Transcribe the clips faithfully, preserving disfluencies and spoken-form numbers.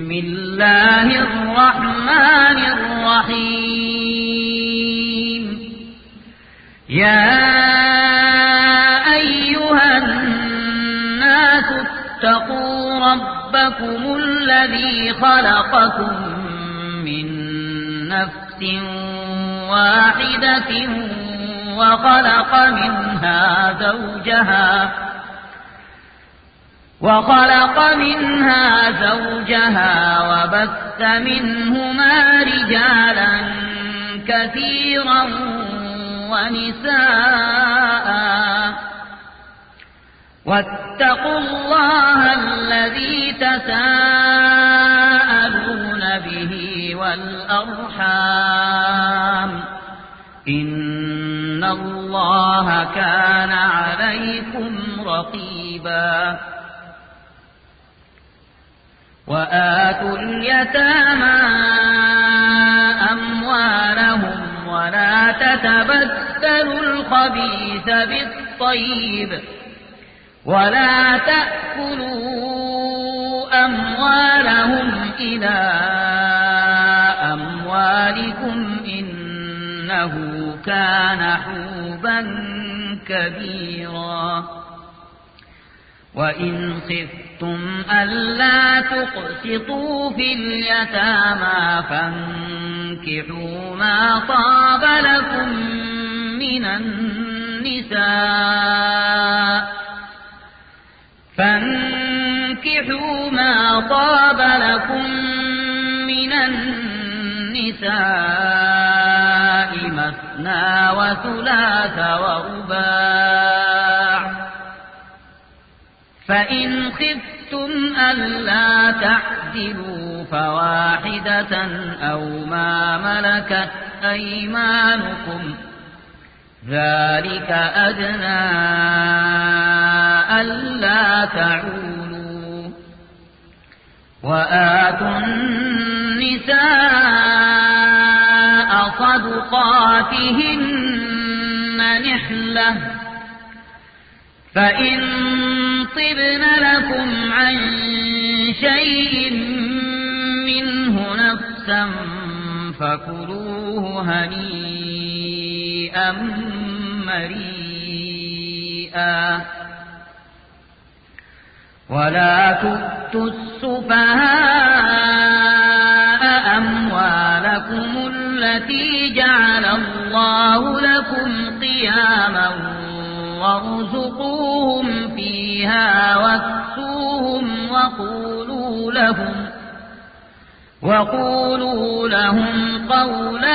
بسم الله الرحمن الرحيم يا أيها الناس اتقوا ربكم الذي خلقكم من نفس واحدة وخلق منها زوجها وخلق منها زوجها وبث منهما رجالا كثيرا ونساء واتقوا الله الذي تساءلون به والأرحام إن الله كان عليكم رقيبا وآتوا اليتامى أموالهم ولا تتبدلوا الخبيث بالطيب ولا تأكلوا أموالهم إلى أموالكم إنه كان حوبا كبيرا وإن خفتم ألا تقسطوا في اليتامى فانكحوا ما طاب لكم من النساء فانكحوا ما طاب لكم من النساء مثنى وثلاث ورباع فإن خفتم ألا تعدلوا فواحدة أو ما ملكت أيمانكم ذلك أدنى ألا تعولوا وآتوا النساء صدقاتهن نحلة فإن طبن لكم عن شيء منه نفسا فكلوه هنيئا مريئا ولا تؤتوا السفهاء أموالكم التي جعل الله لكم قياما وارزقوهم فيها واكسوهم وقولوا لهم وقولوا لهم قولا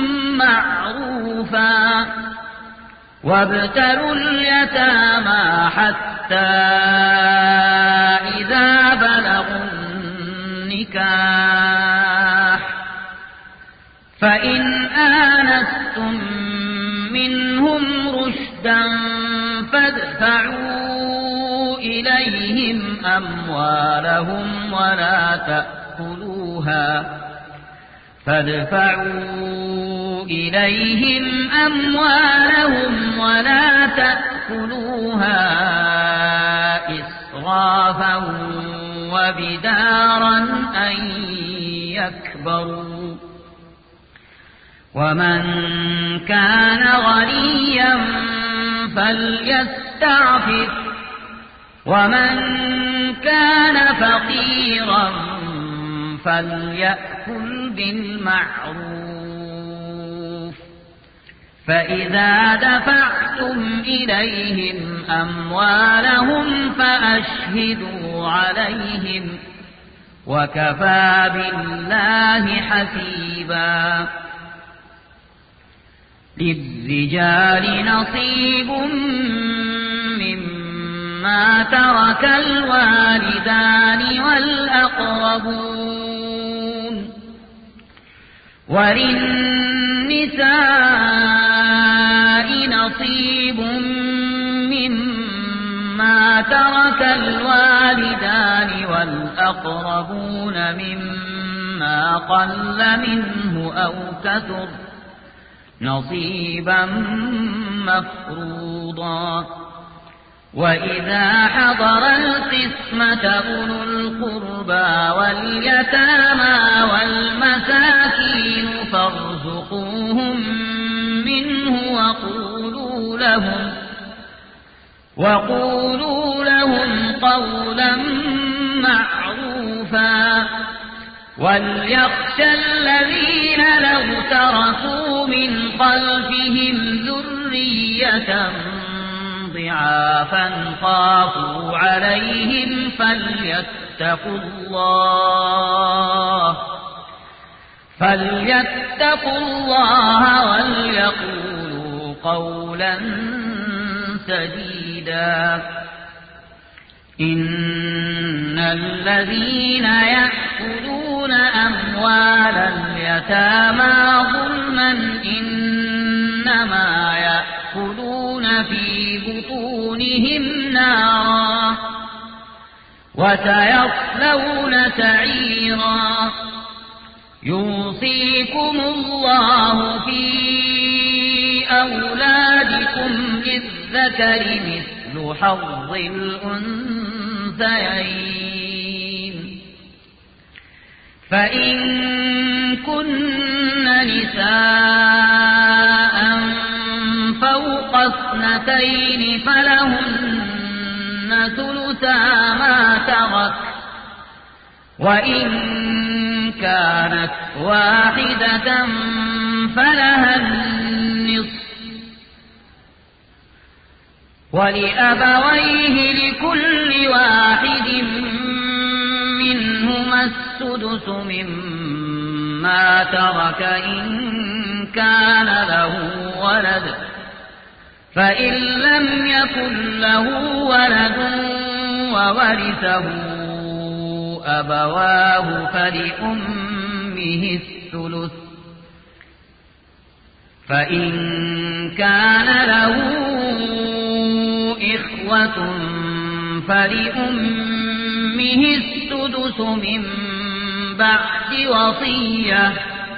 معروفا وابتلوا اليتامى حتى إذا بلغوا النكاح فإن آنستم منهم رشدا فادفعوا إليهم أموالهم ولا تأكلوها فادفعوا إليهم أموالهم ولا تأكلوها إسرافا وبدارا أن يكبروا ومن كان غنيا فليستعفف ومن كان فقيرا فليأكل بالمعروف فإذا دفعتم إليهم أموالهم فأشهدوا عليهم وكفى بالله حسيبا للرجال نصيب مما ترك الوالدان والأقربون وللنساء نصيب مما ترك الوالدان والأقربون مما قل منه أو كثر نصيبا مفروضا وإذا حضر القسمة أولو القربى واليتامى والمساكين فارزقوهم منه وقولوا لهم وقولوا لهم قولا معروفا وليخشى الذين لو تركوا من خلفهم ذرية ضعافا خافوا عليهم فليتقوا الله فليتقوا الله وليقولوا قولا سديدا إن الذين يأكلون أموال اليتامى ظلما إنما يأكلون في بطونهم نارا وسيصلون سعيرا يوصيكم الله في أولادكم للذكر مثل حظ الأنثيين فإن كن نساء فوق اثنتين فلهن ثلثا ما ترك وإن كانت واحدة فلها النصف ولأبويه لكل واحد منهما السدس مما ترك إن كان له ولد فإن لم يكن له ولد وورثه أبواه فلأمه الثلث فإن كان له إخوة فلأمه السدس من بعد وصية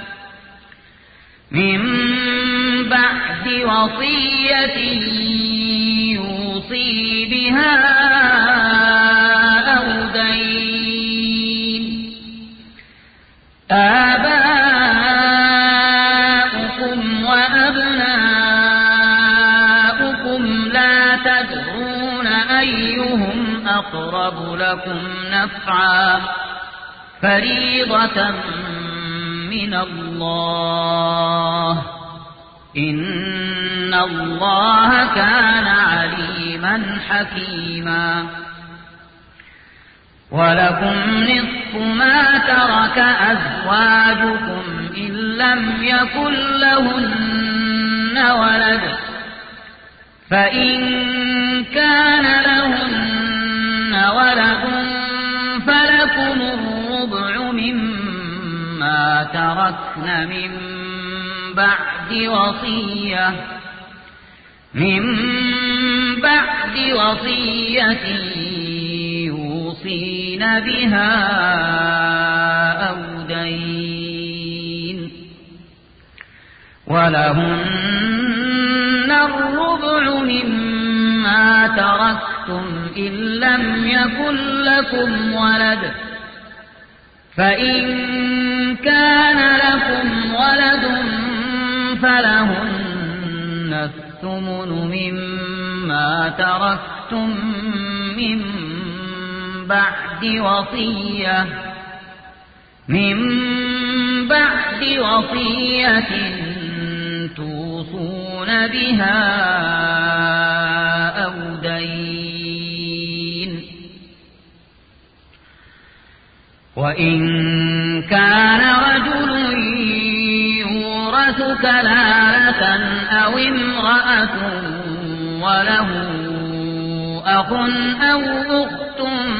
من بعد وصية يوصي بها أو دين آباؤكم وأبناؤكم لا تدرون أيهم أقرب لكم نفعا فريضة من الله إن الله كان عليما حكيما ولكم نصف ما ترك أزواجكم إن لم يكن لهن ولد فإن كان لهن ولد فلكم الربع مما تركن من بعد وصية من بعد وصية يوصين بها أو دين ولهن الربع مما تركتم إن لم يكن لكم ولد فإن كان لكم ولد فلهن الثمن مما تركتم من بعد وصية من بعد وصية توصون بها أو دين وإن كان رجل يورث كلالة أو امرأة وله أخ أو أخت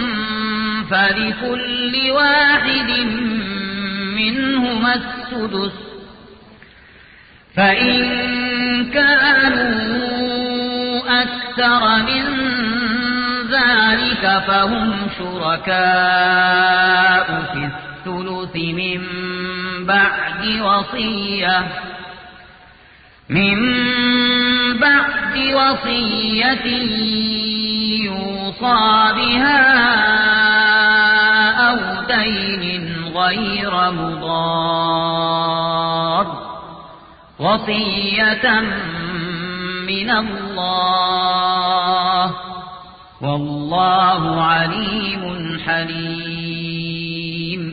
فلكل واحد منهما السدس فإن كانوا أكثر من ذلك فهم شركاء في الثلث من بعد وصية من بعد وصية يصابها أو دين غير مضار وصية من الله والله عليم حليم.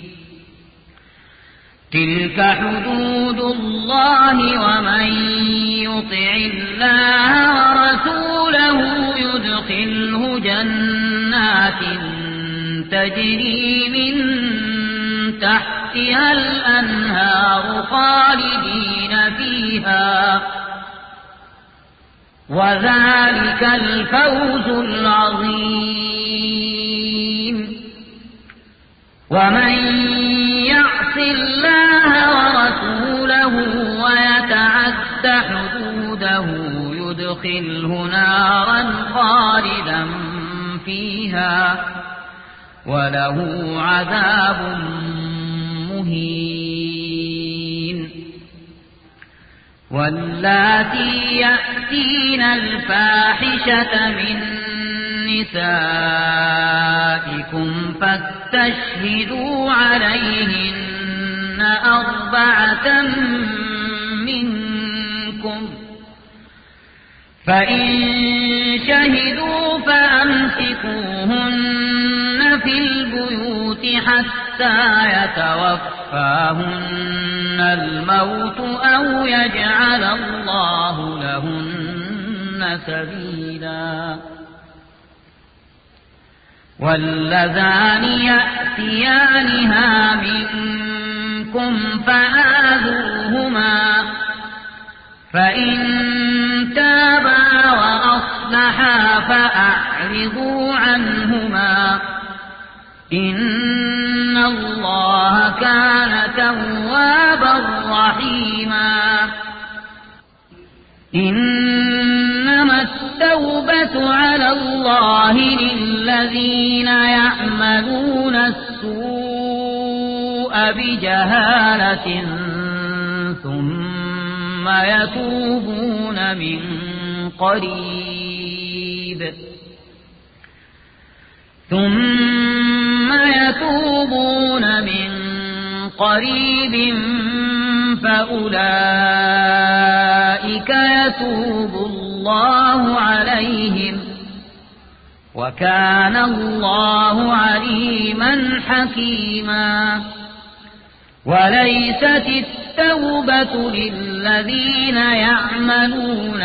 تلك حدود الله ومن يطع الله ورسوله يدخله جنات تجري من تحتها الأنهار خالدين فيها وذلك الفوز العظيم. ومن يعص الله ورسوله ويتعد حدوده يدخله نارا خالدا فيها وله عذاب مهين. واللاتي يأتين الفاحشة من نسائكم فاستشهدوا عليهن أربعة منكم فإن شهدوا فأمسكوهن في البيوت حتى يتوفاهن الموت أو يجعل الله لهن سبيلا. واللذان يأتيانها منكم فآذوهما فإن تابا وأصلحا فأعرضوا عنهما إن الله كان توابا رحيما. إنما التوبة على الله للذين يعملون السوء بجهالة ثم يتوبون من قريب ثم يتوبون من قريب فأولئك يتوب الله عليهم وكان الله عليما حكيما. وليست التوبة للذين يعملون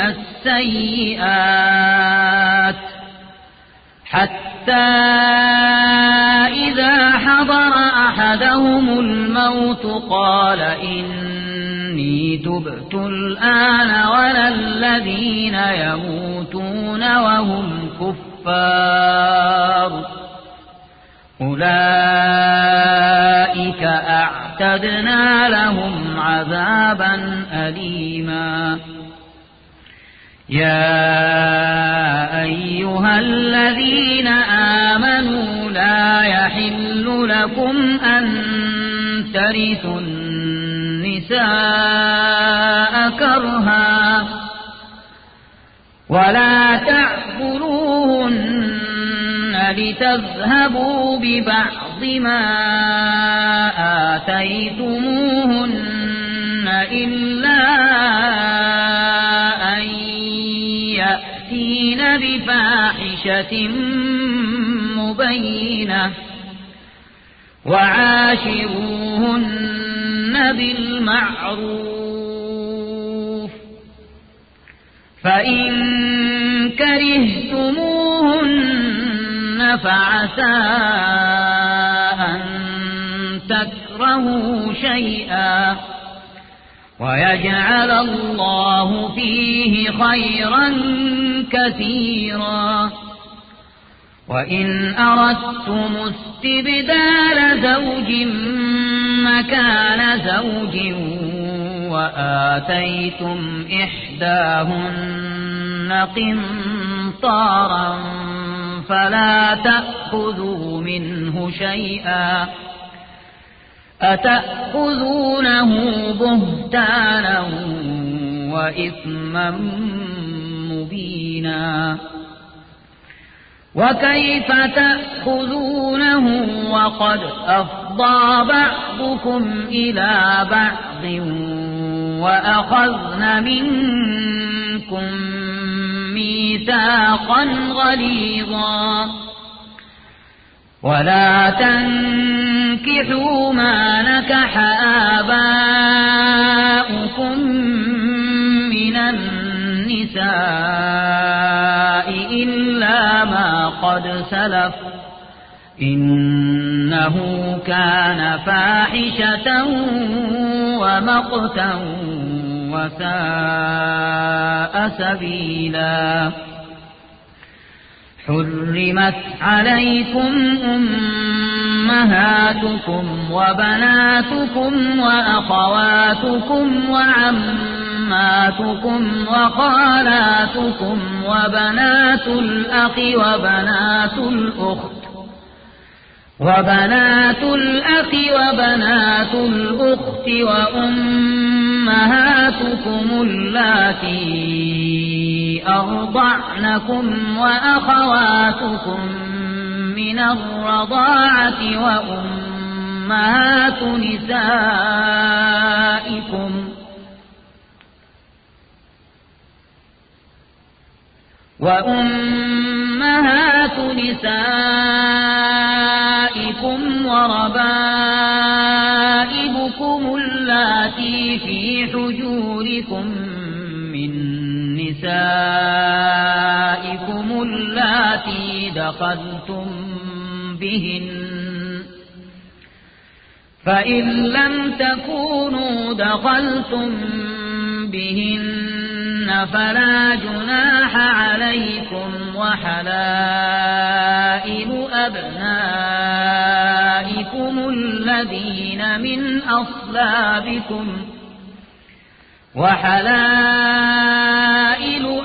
السيئات حتى إذا حضر أحدهم الموت قال إني تبت الآن ولا الذين يموتون وهم كفار أولئك أعتدنا لهم عذابا أليما. يا أيها الذين آمنوا لا يحل لكم أن ترثوا النساء كرها ولا تعبدوهن لتذهبوا ببعض ما آتيتموهن إلا أن يأتين بفاحشة مبينة وعاشروهن بالمعروف فإن كرهتموهن فعسى أن تكرهوا شيئا ويجعل الله فيه خيرا كثيرا. وإن أردتم استبدال زوج مكان زوج وآتيتم إحداهن قنطارا فلا تأخذوا منه شيئا أتأخذونه بهتانا وإثما مبينا. وكيف تأخذونه وقد أفضى بعضكم إلى بعض وأخذن منكم ميثاقا غليظا ولا تنكحوا ما نكح آباؤكم من النساء إلا ما قد سلف إنه كان فاحشة ومقتا وساء سبيلا حرمت عليكم أمهاتكم وبناتكم وأخواتكم وعماتكم وخالاتكم وبنات الأخ وبنات الأخت وبنات الأخ وبنات الأخت وأمهاتكم اللاتي أرضعنكم وأخواتكم من الرضاعة وأمهات نسائكم وأمهات نسائكم وربائبكم اللاتي في حجوركم من نسائكم اللاتي دخلتم بهن فإن لم تكونوا دخلتم بهن فلا جناح عليكم وحلائل أبنائكم الذين من أصلابكم وحلائل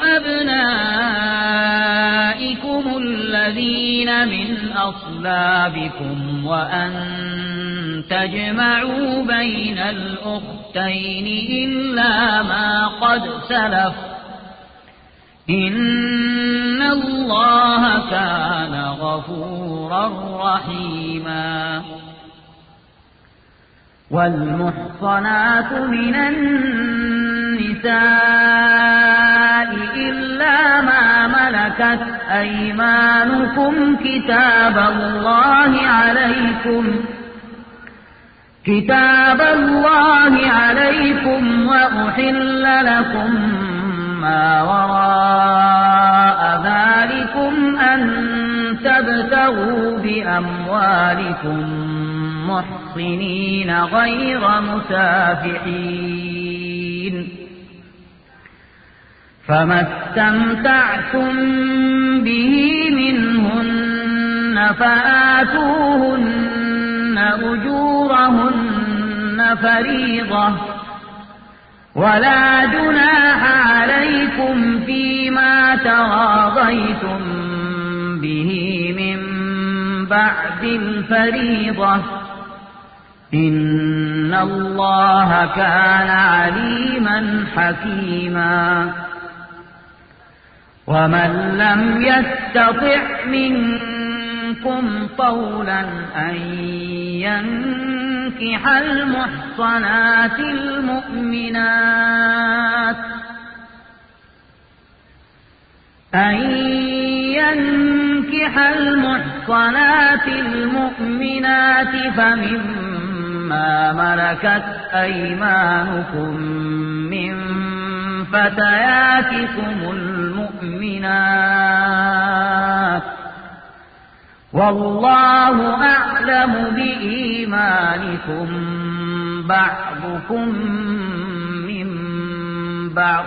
أبنائكم الذين من أصلابكم وأن تجمعوا بين الأختين إلا ما قد سلف إن الله كان غفورا رحيما والمحصنات من النساء إلا ما ملكت أيمانكم كتاب الله عليكم كتاب الله عليكم وأحل لكم ما وراء ذلكم أن تبتغوا بأموالكم محصنين غير مسافحين فما استمتعتم به منهن فآتوهن أجورهن فريضة ولا جناح عليكم فيما تراضيتم به من بعد الفريضة إن الله كان عليما حكيما ومن لم يستطع منكم طولا أن ينكح المحصنات المؤمنات أن ينكح المحصنات المؤمنات فمما ملكت أيمانكم من فتياتكم المؤمنات والله أعلم بإيمانكم بعضكم من بعض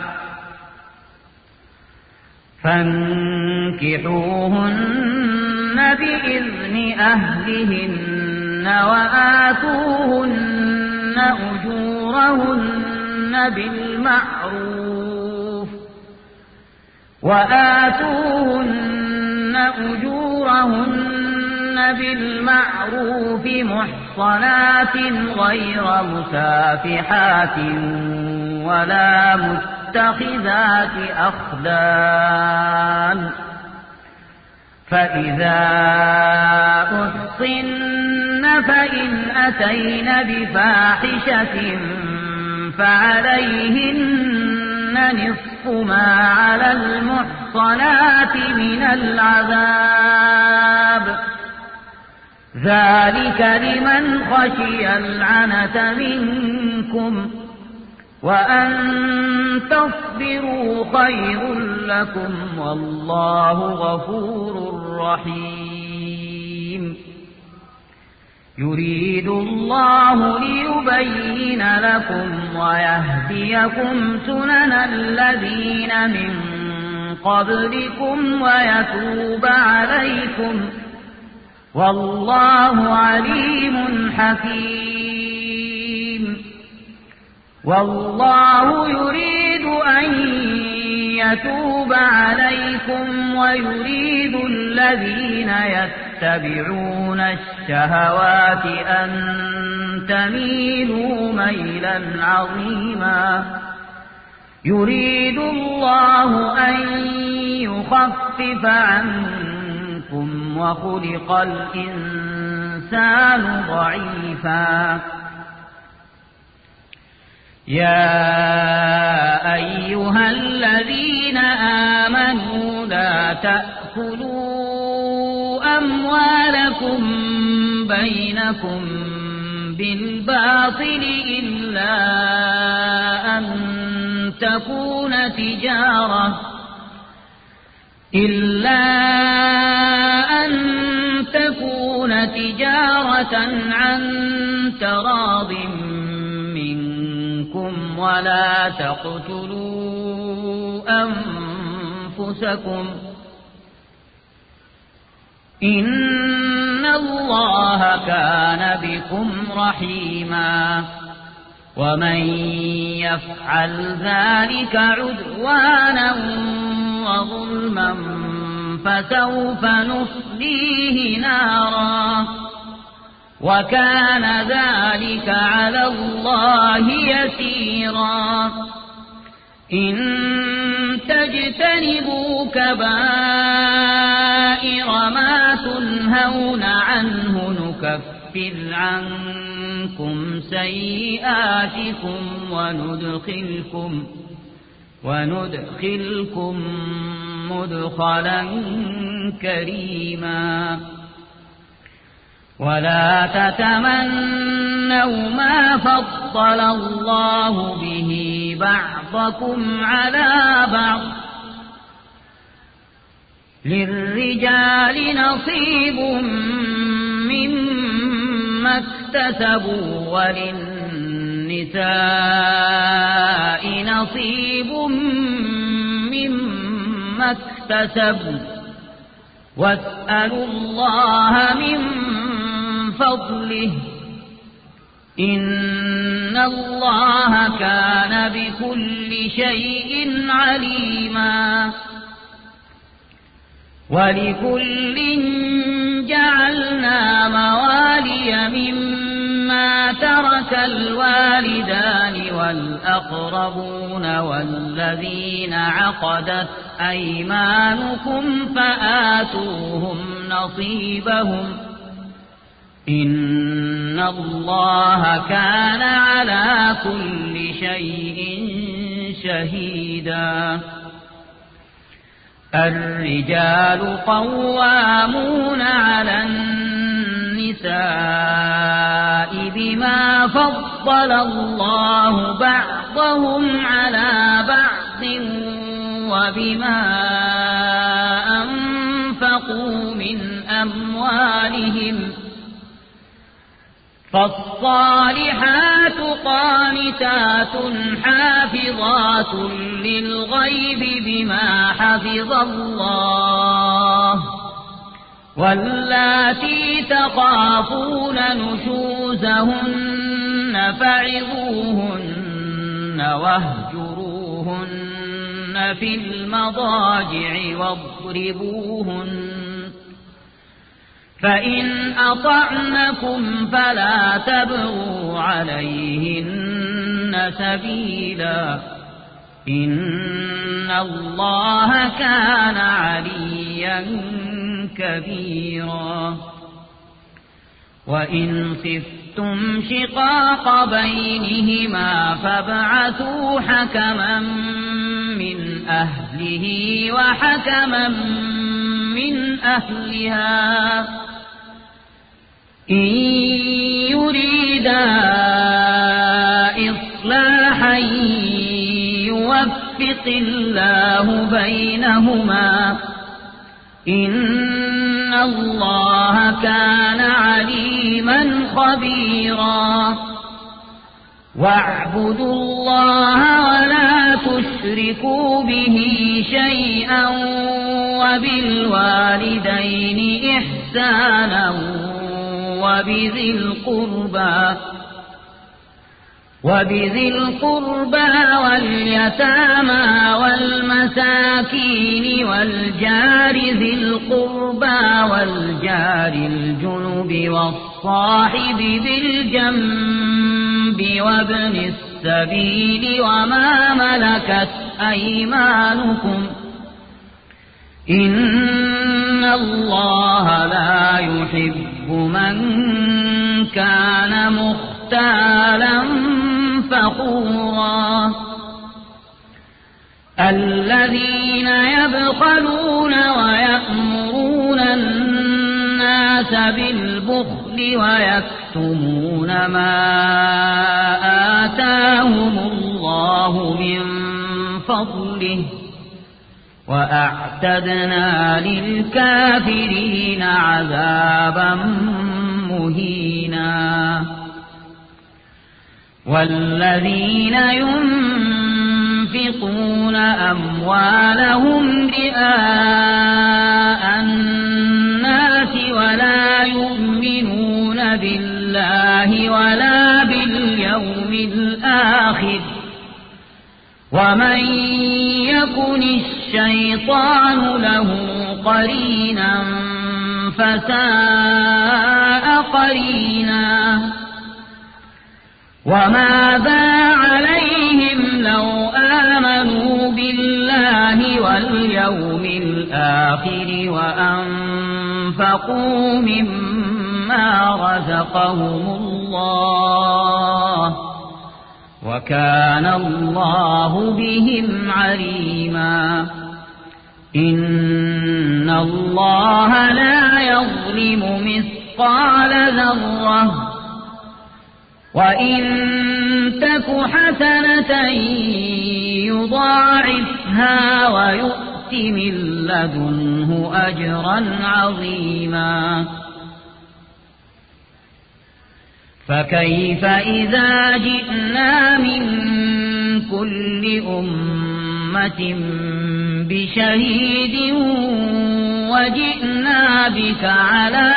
فانكحوهن بإذن أهلهن وآتوهن أجورهن بالمعروف وآتوهن أجورهن بالمعروف محصنات غير مسافحات ولا متخذات أخدان فإذا أحصن فإن أتين بفاحشة فعليهن نصف ما على المحصنات من العذاب ذلك لمن خشي العنة منكم وأن تصبروا خير لكم والله غفور رحيم يريد الله ليبين لكم ويهديكم سنن الذين من قبلكم ويتوب عليكم والله عليم حكيم والله يريد أن يتوب عليكم ويريد الذين يتبعون الشهوات أن تميلوا ميلا عظيما يريد الله أن يخفف عنكم وخلق الإنسان ضعيفا يا أيها الذين آمنوا لا تأكلوا أموالكم بينكم بالباطل إلا أن تكون تجارة إلا أن تكون تجارة عن تراض منكم ولا تقتلوا أنفسكم إن الله كان بكم رحيما ومن يفعل ذلك عدوانا وظلما فسوف نصليه نارا وكان ذلك على الله يسيرا إن تجتنبوا كبائر ما تنهون عنه نكفر عنكم سيئاتكم وندخلكم وندخلكم مدخلا كريما ولا تتمنوا ما فضل الله به بعضكم على بعض للرجال نصيب مما اكتسبوا وللنساء نصيب مما اكتسبوا واسألوا الله من فضله إن الله كان بكل شيء عليما ولكل جعلنا موالي مما ترك الوالدان والأقربون والذين عقدت أيمانكم فآتوهم نصيبهم إن الله كان على كل شيء شهيدا الرجال قوامون على النساء بما فضل الله بعضهم على بعض وبما أنفقوا من أموالهم فالصالحات قانتات حافظات للغيب بما حفظ الله واللاتي تخافون نشوزهن فعظوهن واهجروهن في المضاجع واضربوهن فإن أطعنكم فلا تبغوا عليهن سبيلا إن الله كان عليا كبيرا وإن خفتم شقاق بينهما فابعثوا حكما من أهله وحكما من أهلها إن يريدا إصلاحا يوفق الله بينهما إن الله كان عليما خبيرا واعبدوا الله ولا تشركوا به شيئا وبالوالدين إحسانا وبذي القربى وبذي القربى واليتامى والمساكين والجار ذي القربى والجار الجنب والصاحب بالجنب وابن السبيل وما ملكت أيمانكم إن الله لا يحب من كان مختالا فخورا الذين يبخلون ويأمرون الناس بالبخل ويكتمون ما آتاهم الله من فضله وأعتدنا للكافرين عذابا مهينا والذين ينفقون أموالهم رئاء الناس ولا يؤمنون بالله ولا باليوم الآخر ومن يكن الشيطان له قرينا فساء قرينا وماذا عليهم لو آمنوا بالله واليوم الآخر وأنفقوا مما رزقهم الله وكان الله بهم عليما إن الله لا يظلم مثقال ذرة وإن تك حسنة يضاعفها ويؤت من لدنه أجرا عظيما فكيف إذا جئنا من كل أمة بشهيد وجئنا بك على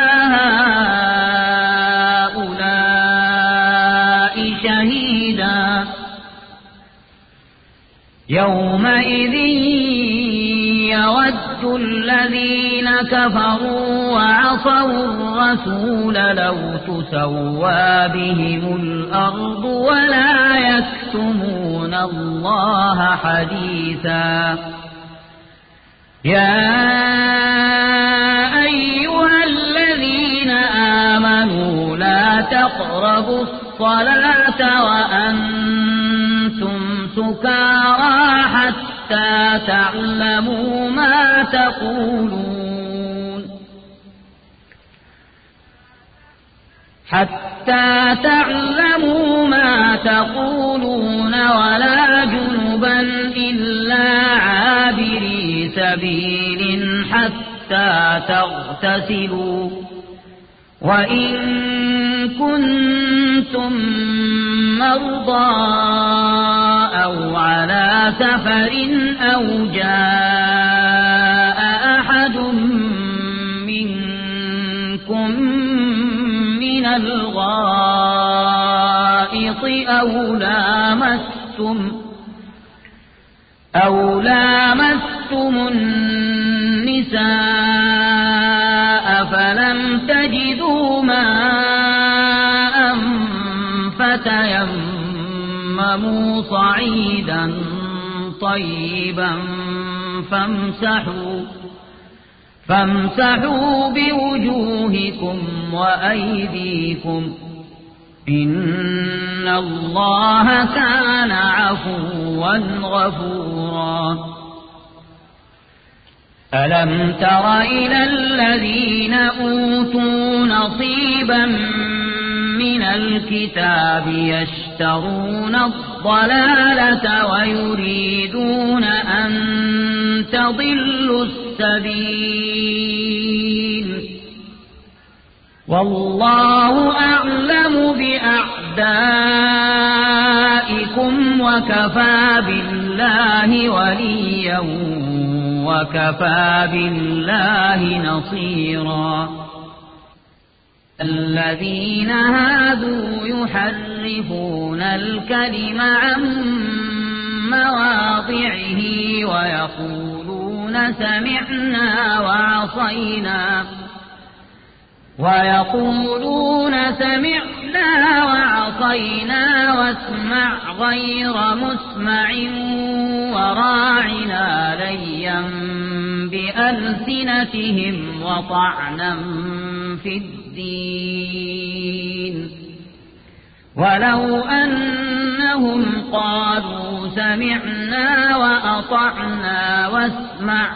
هؤلاء شهيدا يومئذ يود الذين كفروا وعصوا الرسول لو تسوى بهم الأرض ولا يكتمون الله حديثا يا أيها الذين آمنوا لا تقربوا الصلاة وأنتم سكارى حتى تعلموا ما تقولون حتى تعلموا ما تقولون ولا جنبا إلا عابري سبيل حتى تغتسلوا وإن كنتم مرضى أو على سفر أو جاء أحد منكم من الغائط أو لامستم أو لامستم النساء فلم تجدوا ماء فتيمموا صعيدا طيبا فامسحوا فامسحوا بوجوهكم وأيديكم إن الله كان عفوا غفورا ألم تر إلى الذين أوتوا نصيبا من الكتاب يشترون الضلالة ويريدون أن تضلوا السبيل والله أعلم بأعدائكم وكفى بالله وليا وكفى بالله نصيرا الذين هادوا يحرفون الكلم عن مواضعه ويقولون سمعنا وعصينا ويقولون سمعنا وعصينا واسمع غير مسمع وراعنا ليا بألسنتهم وطعنا في الدين ولو أنهم قالوا سمعنا وأطعنا واسمع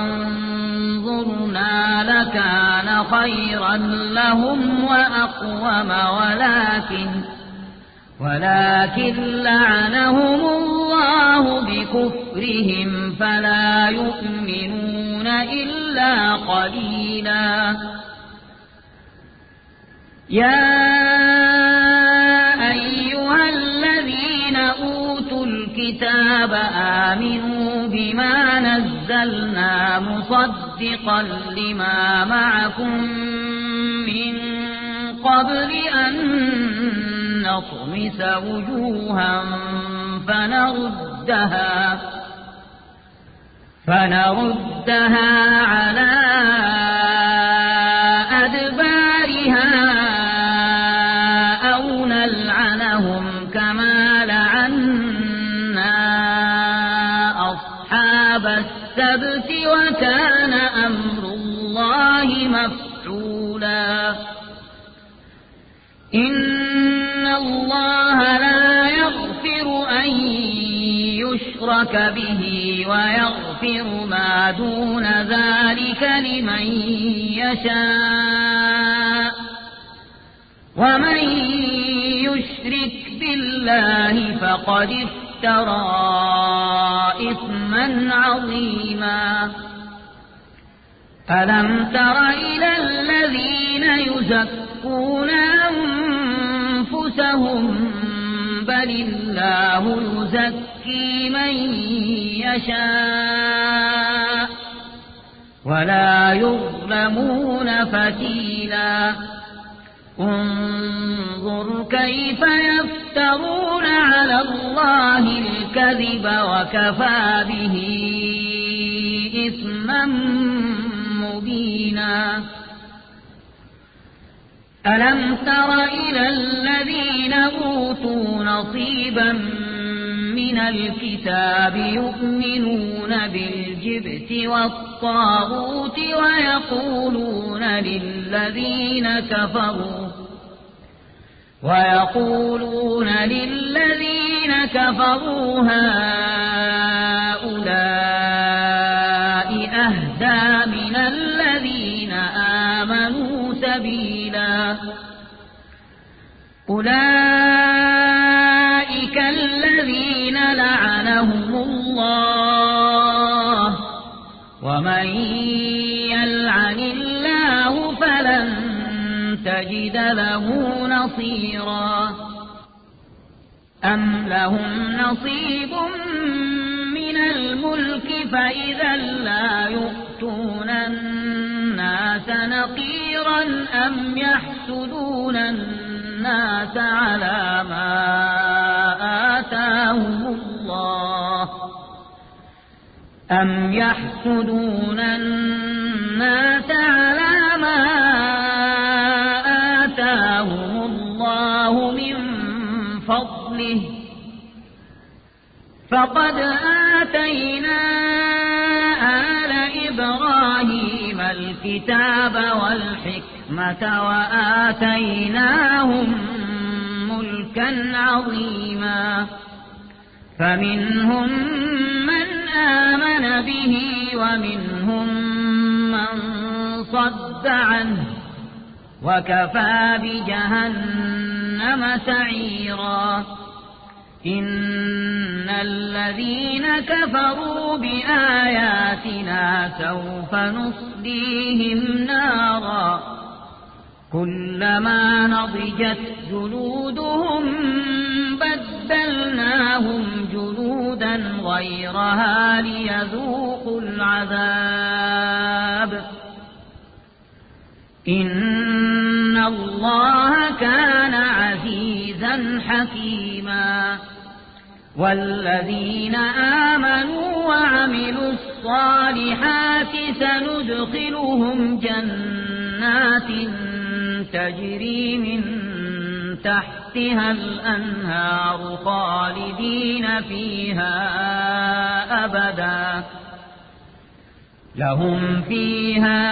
وانظرنا لكان خيرا لهم وأقوم ولكن ولكن لعنهم الله بكفرهم فلا يؤمنون إلا قليلا يا أيها الذين أوتوا الكتاب آمنوا بما نزلنا مصدقا لما معكم من قبل أن نطمس وجوها فنردها فنردها على أدبارها أو نلعنهم كما لعنا أصحاب السبت وكان أمر الله مفعولا إن الله لا يغفر أن يشرك به ويغفر ما دون ذلك لمن يشاء ومن يشرك بالله فقد افترى إثما عظيما ألم تر إلى الذين يزكون أنفسهم بل الله يزكي من يشاء ولا يظلمون فتيلا انظر كيف يفترون على الله الكذب وكفى به إثما مبينا ألم تر إلى الذين أوتوا نصيبا من الكتاب يؤمنون بالجبت والطاغوت ويقولون للذين كفروا ويقولون للذين كفروا هؤلاء أهدى من الذين آمنوا سبيلا أولئك الذين لعنهم الله ومن يلعن الله فلن تجد له نصيرا أم لهم نصيب من الملك فإذا لا يؤتون الناس نقيرا أم يحسدون الناس على ما آتاهم الله أم يحسدون الناس على ما آتاهم الله من فضله فقد آتينا آل إبراهيم الكتاب والحكمة وآتيناهم ملكا عظيما فمنهم من آمن به ومنهم من صد عنه وكفى بجهنم سعيرا إن الذين كفروا بآياتنا سوف نصليهم نارا كلما نضجت جلودهم بدلناهم جلودا غيرها ليذوقوا العذاب إن الله كان عزيزا حكيما والذين آمنوا وعملوا الصالحات سندخلهم جنات تجري من تحتها الأنهار خالدين فيها أبدا لهم فيها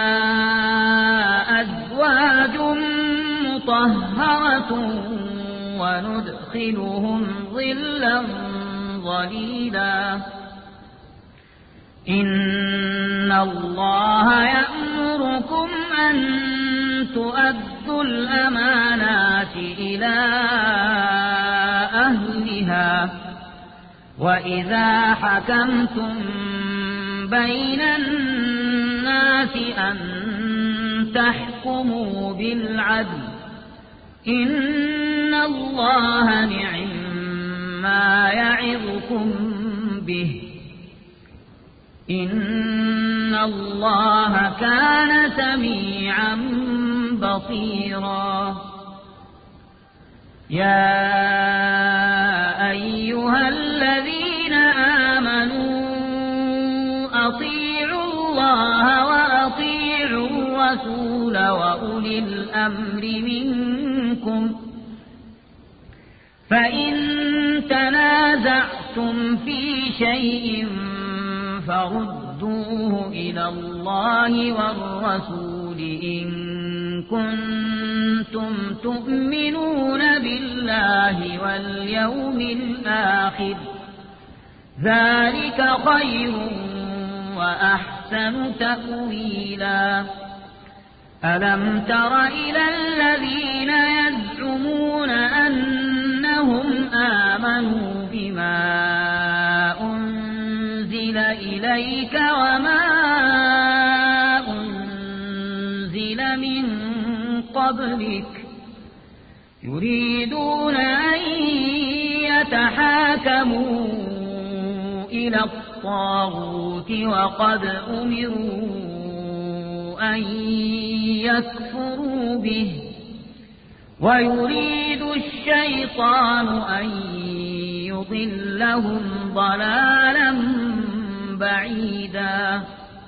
أزواج مطهرة وندخلهم ظلا ظليلا إن الله يأمركم أن تؤدوا الأمانات إلى أهلها وإذا حكمتم بين الناس أن تحكموا بالعدل إن الله نعم ما يعظكم به إن الله كان سميعا بصيرا يا أيها الذين آمنوا أطيعوا الله وأطيعوا الرسول وأولي الأمر منكم فإن تنازعتم في شيء فردوه إلى الله والرسول إن كنتم تؤمنون بالله واليوم الآخر ذلك خير وأحسن تأويلا ألم تر إلى الذين يزعمون أنهم آمنوا بما أنزل إليك وما أنزل من قبلك يريدون أن يتحاكموا إلى الطاغوت وقد أمروا أن يكفروا به ويريد الشيطان أن يضلهم ضلالا بعيدا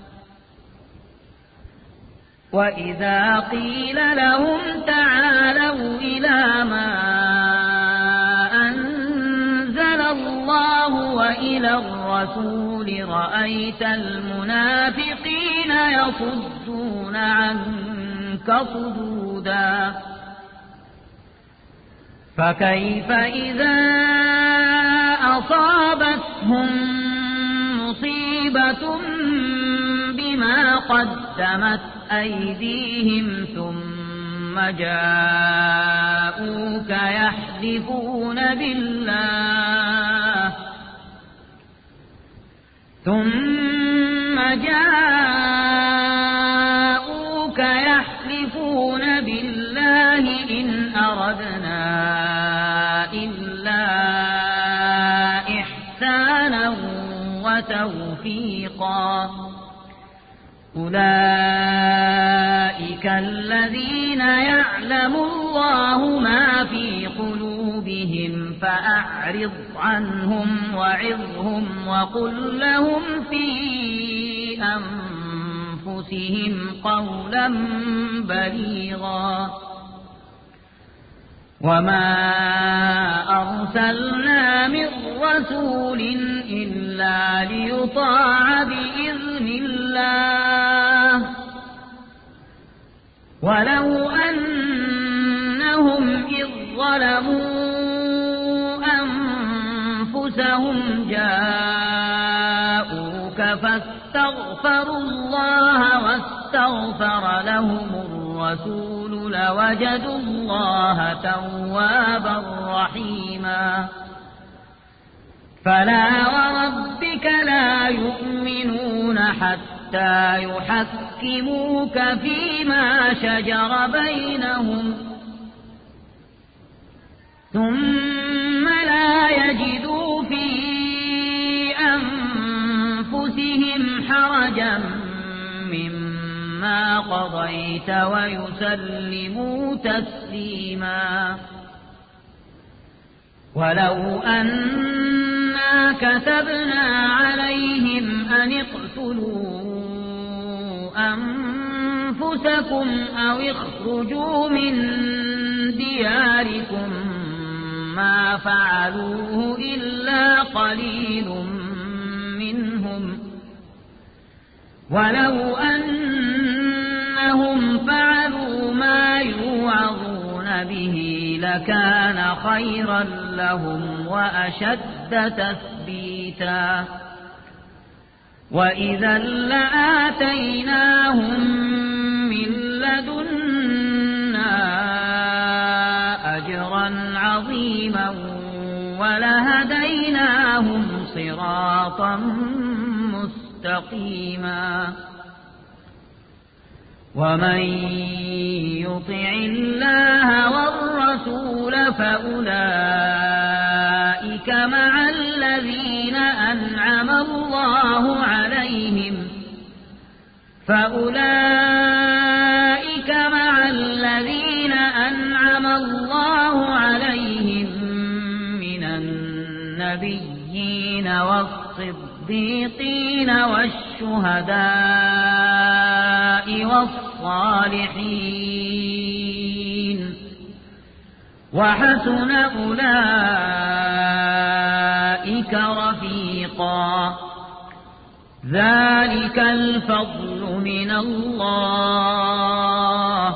وإذا قيل لهم تعالوا إلى ما أنزل الله وإلى الرسول رأيت المنافقين يصدون عنك صدودا فكيف إذا أصابتهم مصيبة بما قدمت أيديهم ثم جاءوك يحلفون بالله ثم جاءوك يحلفون بالله إن أردنا إلا إحسانا وتوفيقا أولئك الذين يعلم الله ما في قلوبهم فأعرض عنهم وعظهم وقل لهم في أنفسهم قولا بليغا وما أرسلنا من رسول إلا ليطاع بإذن الله ولو أنهم إذ ظلموا أنفسهم جاءوك فاستغفروا الله واستغفر لهم الرسول لوجدوا الله توابا رحيما فلا وربك لا يؤمنون حتى يحكموك فيما شجر بينهم ثم لا يجدوا في أنفسهم حرجا مما قضيت ويسلموا تسليما ولو أنا كتبنا عليهم أن اقتلوا أنفسكم أو اخرجوا من دياركم ما فعلوه إلا قليل منهم ولو أنهم فعلوا ما يوعظون به لكان خيرا لهم وأشد تثبيتا وإذا لآتيناهم من لدنا أجرا عظيما ولهديناهم صراطا مستقيما ومن يطع الله والرسول فأولئك مع الذين أنعم الله عليهم فأولئك مع الذين أنعم الله عليهم من النبيين والصديقين والشهداء والصالحين وحسن أولئك رفيقا ذلك الفضل من الله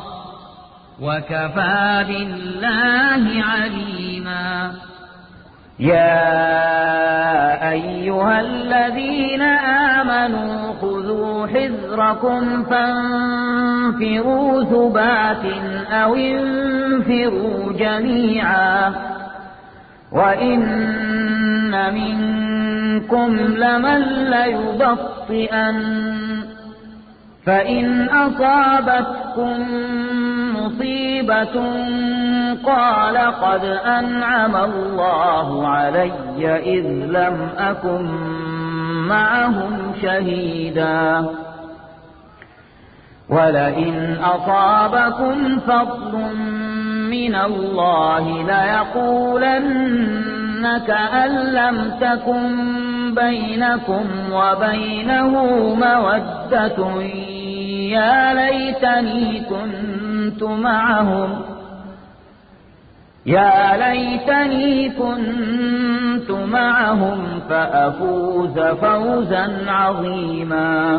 وكفى بالله عليما يا أيها الذين آمنوا خذوا حذركم فانفروا ثبات أو انفروا جميعا وإن منكم لمن ليبطئن فإن أصابتكم مصيبة قال قد أنعم الله علي إذ لم أكن معهم شهيدا ولئن أصابكم فضل من الله ليقولن كأن لم تكن بينكم وبينه مودة يا ليتني كنت معهم يا ليتني كنت معهم فأفوز فوزا عظيما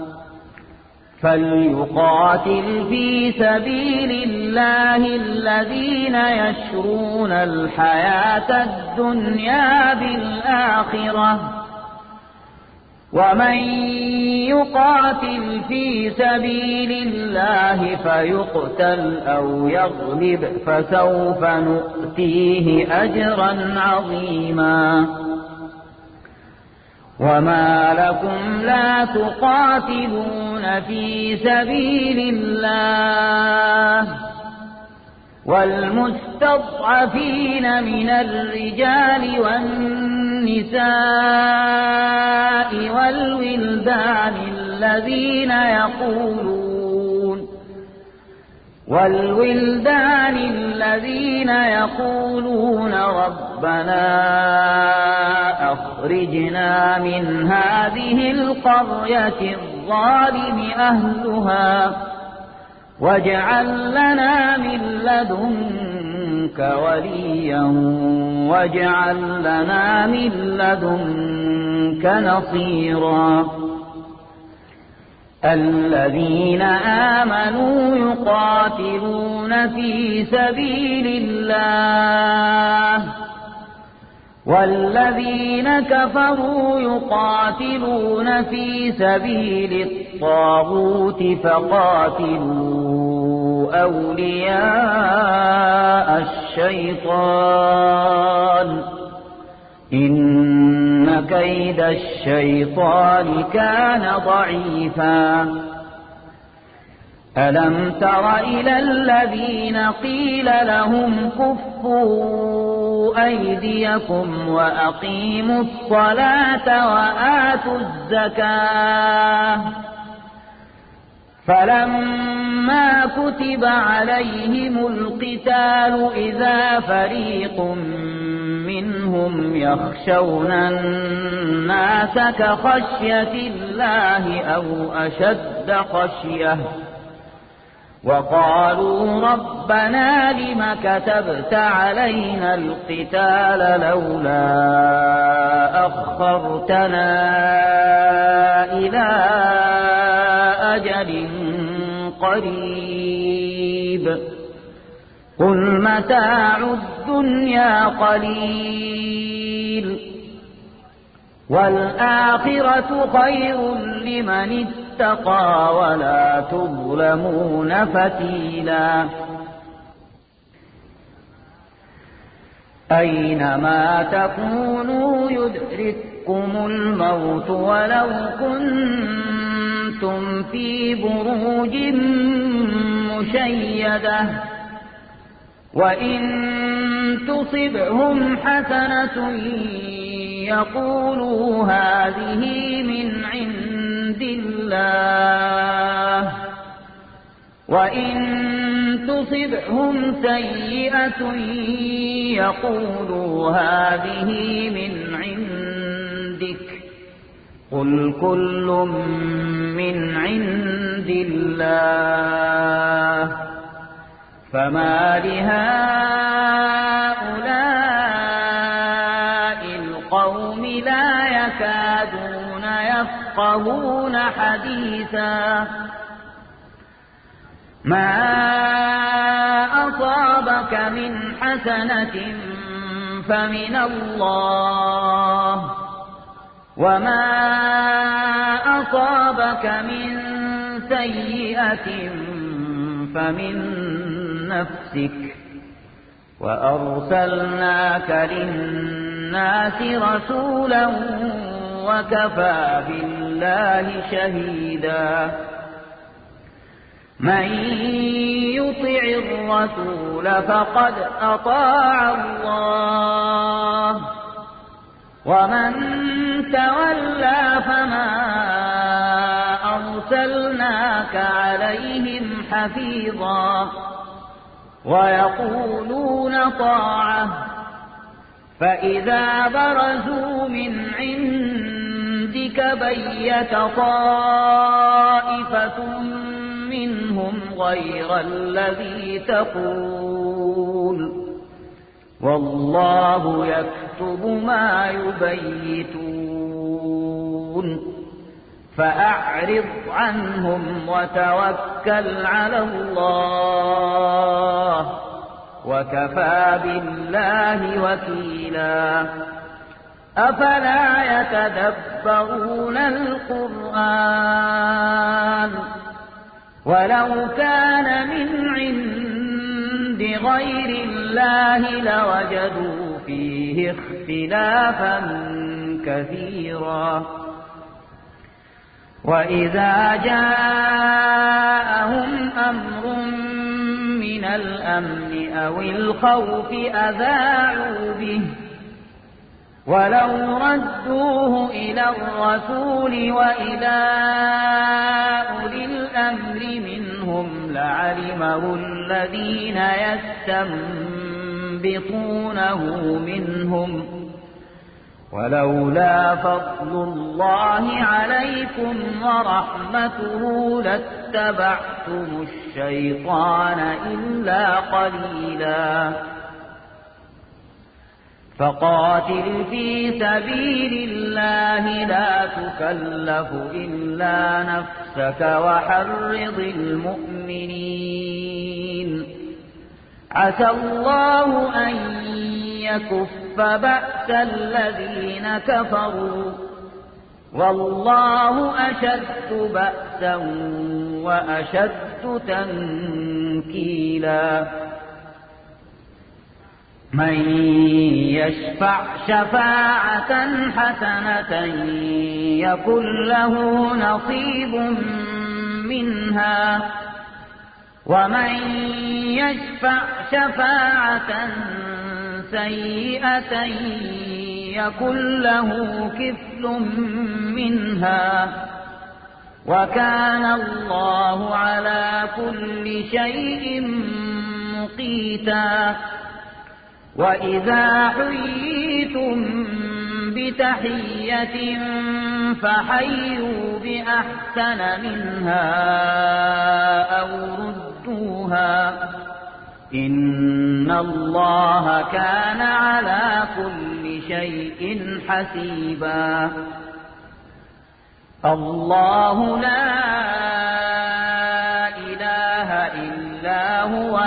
فليقاتل في سبيل الله الذين يشرون الحياة الدنيا بالآخرة ومن يقاتل في سبيل الله فيقتل أو يغلب فسوف نؤتيه أجرا عظيما وما لكم لا تقاتلون في سبيل الله والمستضعفين من الرجال والنساء والولدان الذين يقولون والولدان الذين يقولون ربنا أخرجنا من هذه القرية الظالم أهلها واجعل لنا من لدنك وليا واجعل لنا من لدنك نصيرا الذين آمنوا يقاتلون في سبيل الله والذين كفروا يقاتلون في سبيل الطاغوت فقاتلوا أولياء الشيطان إن كيد الشيطان كان ضعيفا ألم تر إلى الذين قيل لهم كفوا أيديكم وأقيموا الصلاة وآتوا الزكاة فلما كتب عليهم القتال إذا فريق منهم يخشون الناس كخشية الله أو أشد خشية وقالوا ربنا لم كتبت علينا القتال لولا أخرتنا إلى أجل قريب قل متاع الدنيا قليل والآخرة خير لمن اتقى ولا تظلمون فتيلا أينما تكونوا يدرككم الموت ولو كنتم في بروج مشيدة وإن تصبهم حسنة يقولوا هذه من عند الله وإن تصبهم سيئة يقولوا هذه من عندك قل كل من عند الله فما لهؤلاء القوم لا يكادون يفقهون حديثا ما أصابك من حسنة فمن الله وما أصابك من سيئة فمن نفسك وأرسلناك للناس رسولا وكفى بالله شهيدا من يطع الرسول فقد أطاع الله ومن تولى فما أرسلناك عليهم حفيظا ويقولون طاعة فإذا برزوا من عندك بيت طائفة منهم غير الذي تقول والله يكتب ما يبيتون فأعرض عنهم وتوكل على الله وكفى بالله وكيلا أفلا يتدبرون القرآن ولو كان من عند غير الله لوجدوا فيه اختلافا كثيرا وإذا جاءهم أمر من الأمن أو الخوف أذاعوا به ولو ردوه إلى الرسول وإلى أولي الأمر منهم لعلمه الذين يستنبطونه منهم ولولا فضل الله عليكم ورحمته لاتبعتم الشيطان إلا قليلا فقاتل في سبيل الله لا تكلف إلا نفسك وحرض المؤمنين عسى الله أن يكف بأس الذين كفروا والله أشد بأسا وأشد تنكيلا من يشفع شفاعة حسنة يكن له نصيب منها ومن يشفع شفاعة سيئة يكن له كفل منها وكان الله على كل شيء مقيتا وإذا حييتم بتحية فحيوا بأحسن منها أو ردوها إن الله كان على كل شيء حسيبا الله لا إله إلا هو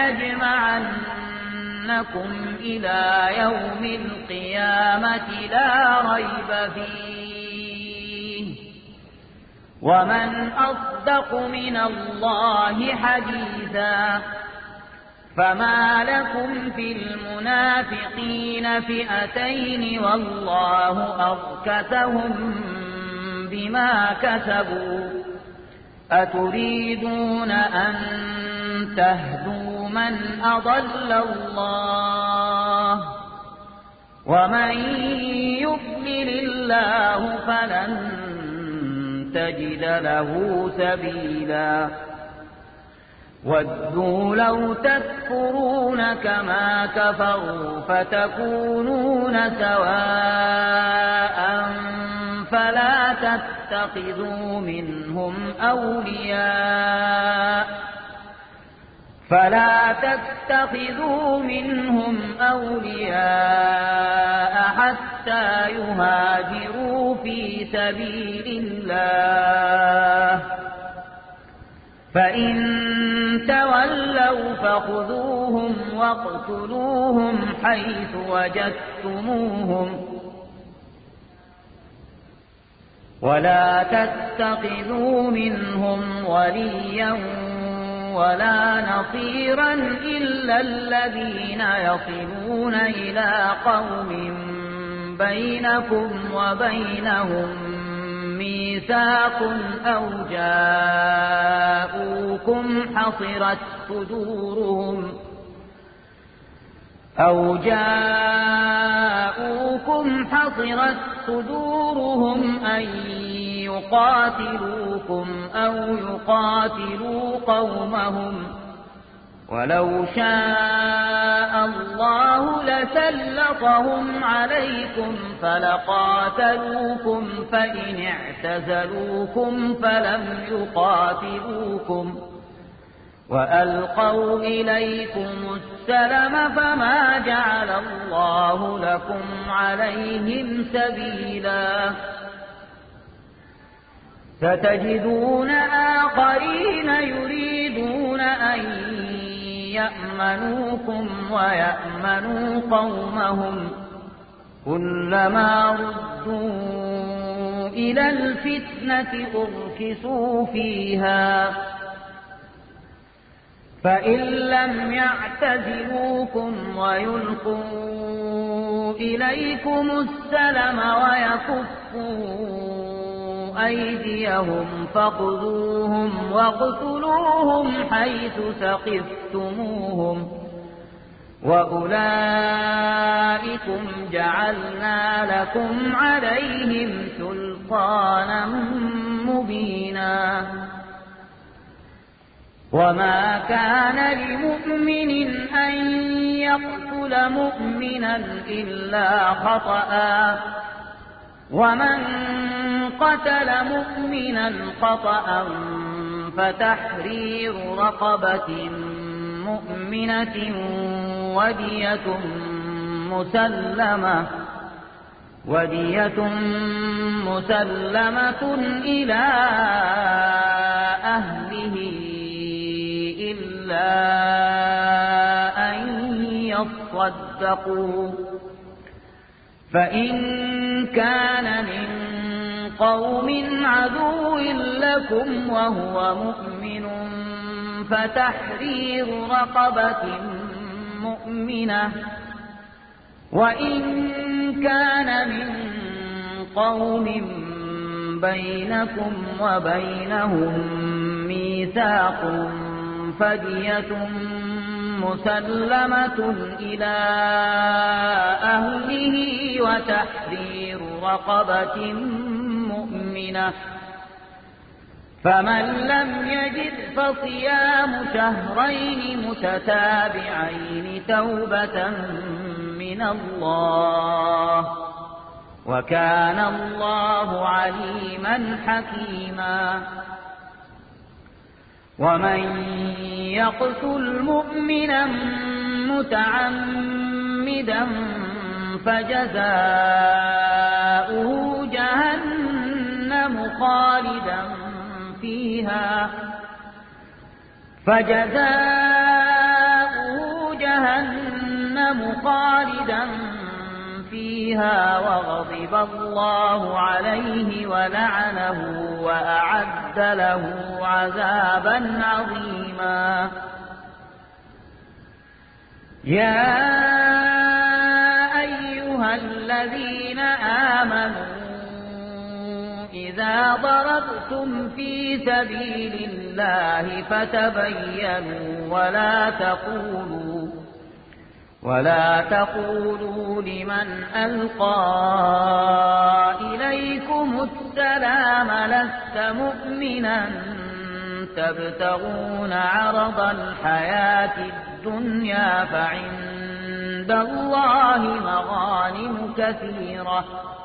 ليجمعنكم إلى يوم القيامة لا ريب فيه ومن أصدق من الله حديثا فما لكم في المنافقين فئتين والله أركسهم بما كسبوا أتريدون أن تهدوا من أضل الله ومن يضلل الله فلن تجد له سبيلا ودوا لو تكفرون كما كفروا فتكونون سواء فلا تتخذوا منهم أولياء فلا تتخذوا منهم أولياء حتى يهاجروا في سبيل الله فإن تولوا فخذوهم واقتلوهم حيث وجدتموهم ولا تتخذوا منهم وليا ولا نصيرا إلا الذين يصلون إلى قوم بينكم وبينهم ميثاق أو جاءوكم حصرت صدورهم أو جاءوكم حصرت صدورهم أن يقاتلوكم أو يقاتلوا قومهم ولو شاء الله لسلطهم عليكم فلقاتلوكم فإن اعتزلوكم فلم يقاتلوكم وألقوا إليكم السلم فما جعل الله لكم عليهم سبيلا ستجدون آخرين يريدون أن يأمنوكم ويأمنوا قومهم كلما ردوا إلى الفتنة أركسوا فيها فإن لم يعتزلوكم ويلقوا إليكم السلم ويكفوا أيديهم فخذوهم واقتلوهم حيث ثقفتموهم وأولئكم جعلنا لكم عليهم سلطانا مبينا وما كان لمؤمن أن يقتل مؤمنا إلا خطأ ومن قتل مؤمنا خطأ فتحرير رقبة مؤمنة ودية مسلمة ودية مسلمة إلى أهله إلا أن يصدقوا فإن كان من قوم عدو لكم وهو مؤمن فتحرير رقبة مؤمنة وإن كان من قوم بينكم وبينهم ميثاق فدية مسلمة إلى أهله وتحرير رقبة مؤمنة فمن لم يجد فصيام شهرين متتابعين توبة من الله وكان الله عليما حكيما ومن يقتل مؤمنا متعمدا فجزاؤه جهنم خالدا فيها فجزاؤه جهنم خالدا فيها وغضب الله عليه ولعنه وأعد له عذابا عظيما يا أيها الذين آمنوا إذا ضربتم في سبيل الله فتبينوا ولا تقولوا ولا تقولوا لمن ألقى إليكم السلام لست مؤمنا تبتغون عرض الحياة الدنيا فعند الله مغانم كثيرة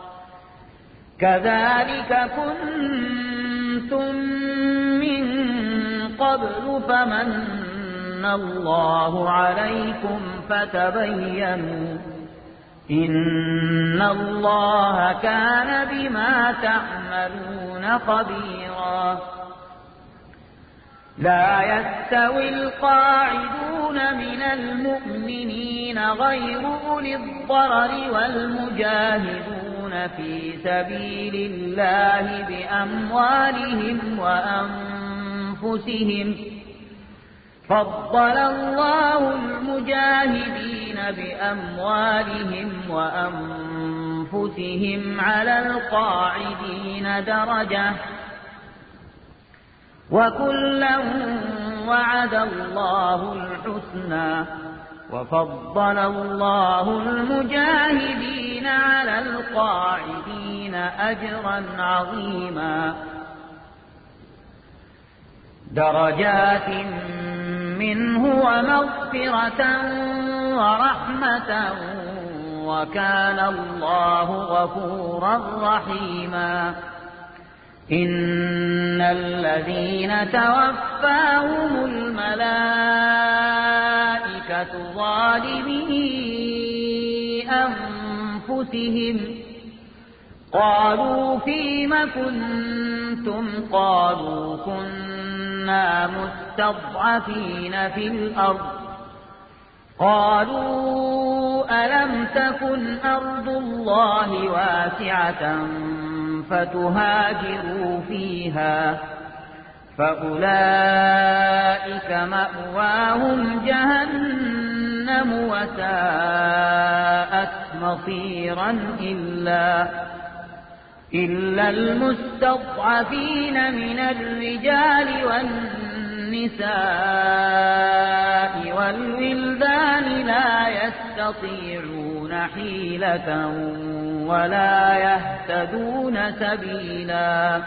كذلك كنتم من قبل فمن الله عليكم فتبينوا إن الله كان بما تعملون خبيرا لا يستوي القاعدون من المؤمنين غير أولي الضرر والمجاهدون في سبيل الله بأموالهم وأنفسهم فضل الله المجاهدين بأموالهم وأنفسهم على القاعدين درجة وكلا وعد الله الحسنى وفضل الله المجاهدين على القاعدين أجرا عظيما درجات منه ومغفرة ورحمة وكان الله غفورا رحيما إن الذين توفاهم الملائكة ظالمي أنفسهم قالوا فيم كنتم قالوا كنا مستضعفين في الأرض قالوا ألم تكن أرض الله واسعة فتهاجروا فيها فأولئك مأواهم جهنم وساءت مصيرا إلا إلا المستضعفين من الرجال والنساء والولدان لا يستطيعون حيلة ولا يهتدون سبيلا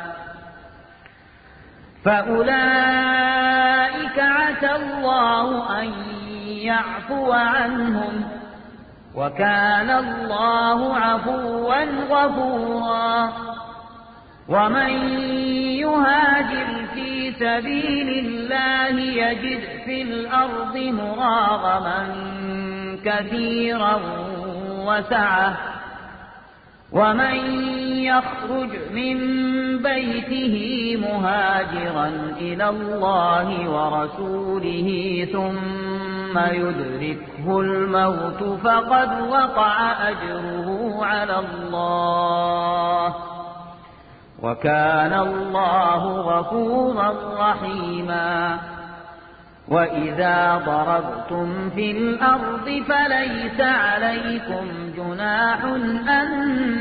فأولئك عسى الله أن يعفو عنهم وكان الله عفوا غفورا ومن يهاجر في سبيل الله يجد في الأرض مراغما كثيرا وسعة ومن يخرج من بيته مهاجرا إلى الله ورسوله ثم يدركه الموت فقد وقع أجره على الله وكان الله غفورا رحيما وإذا ضربتم في الأرض فليس عليكم جناح أن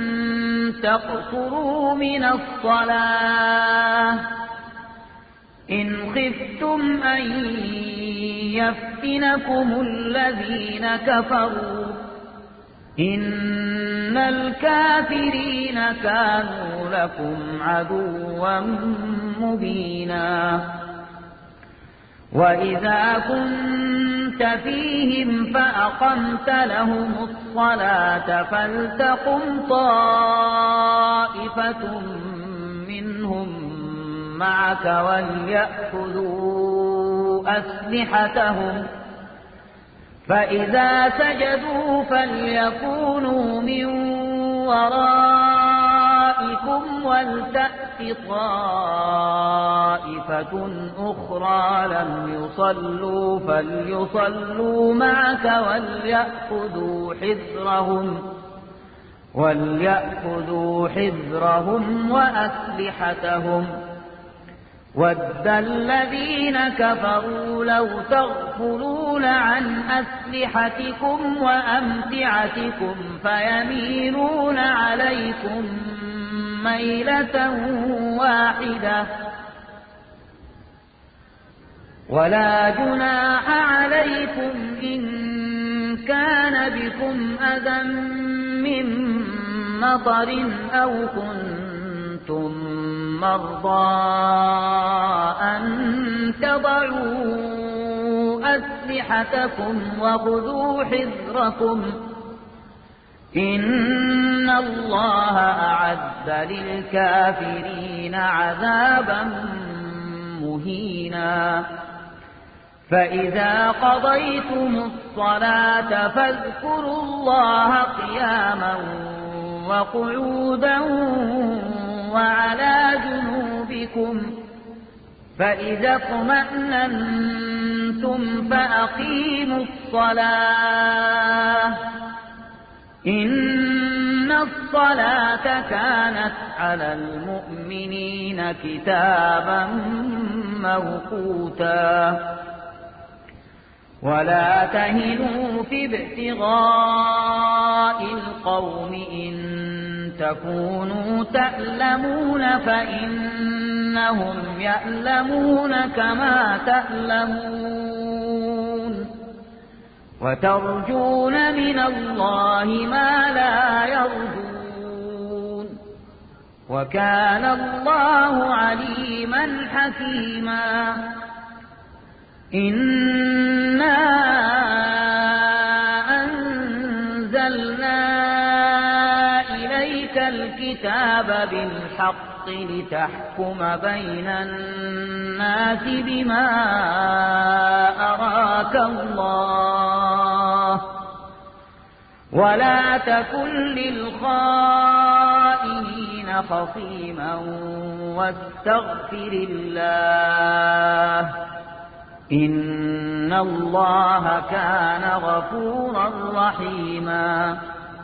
تقصروا من الصلاة إن خفتم أن يفتنكم الذين كفروا إن الكافرين كانوا لكم عدوا مبينا وإذا كنت فيهم فأقمت لهم الصلاة فلتقم طائفة منهم معك وليأخذوا أسلحتهم فإذا سجدوا فليكونوا من ورائكم ولتأت طائفة أخرى لم يصلوا فليصلوا معك وليأخذوا حذرهم وليأخذوا حذرهم وأسلحتهم ود الذين كفروا لو تغفلون عن أسلحتكم وأمتعتكم فيميلون عليكم ميلة واحدة ولا جناح عليكم إن كان بكم أذى من مطر أو كنتم مرضى أن تضعوا أسلحتكم وخذوا حذركم إن الله أعد للكافرين عذابا مهينا فإذا قضيتم الصلاة فاذكروا الله قياما وقعودا وعلى جنوبكم فإذا اطمأننتم فأقيموا الصلاة إن الصلاة كانت على المؤمنين كتابا موقوتا ولا تهنوا في ابتغاء القوم إن تكونوا تألمون فإنهم يألمون كما تألمون وترجون من الله ما لا يرجون وكان الله عليما حكيما إنا أنزلنا إليك الكتاب بالحق لتحكم بين الناس بما أراك الله ولا تكن للخائنين خصيما واستغفر الله إن الله كان غفورا رحيما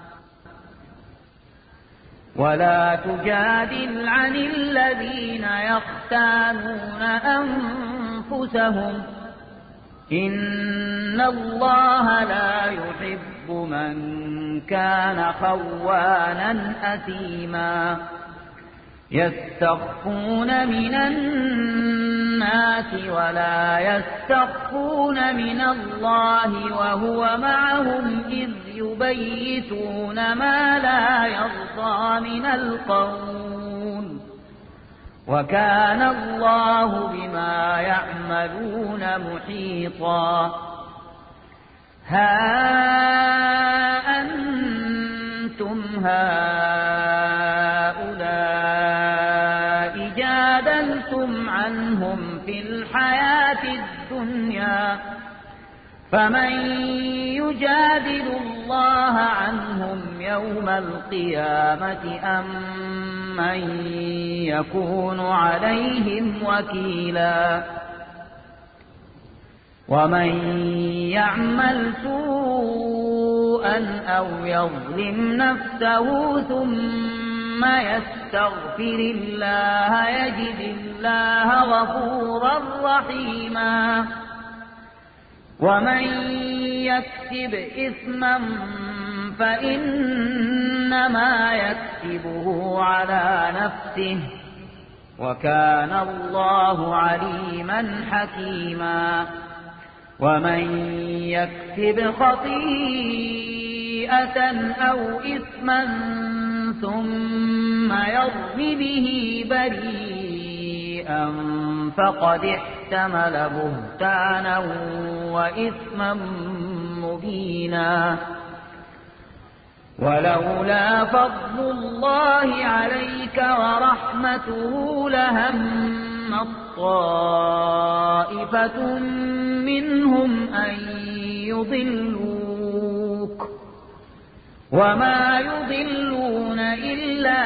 ولا تجادل عن الذين يختانون أنفسهم إن الله لا يحب من كان خوانا أثيما يستخفون من الناس ولا يستخفون من الله وهو معهم إذ يبيتون ما لا يرضى من القول وكان الله بما يعملون محيطا ها أنتم هؤلاء جادلتم عنهم في الحياة الدنيا فمن يجادل الله عنهم يوم القيامة أم من يكون عليهم وكيلا ومن يعمل سوءا أو يظلم نفسه ثم يستغفر الله يجد الله غفورا رحيما ومن يكسب إثما فإنما يكسبه على نفسه وكان الله عليما حكيما ومن يكسب خطيئة أو إثما ثم يرم به بريئا فقد احتمل بهتانا وإثما مبينا ولولا فضل الله عليك ورحمته لهم طائفة منهم أن يضلوك وما يضلون إلا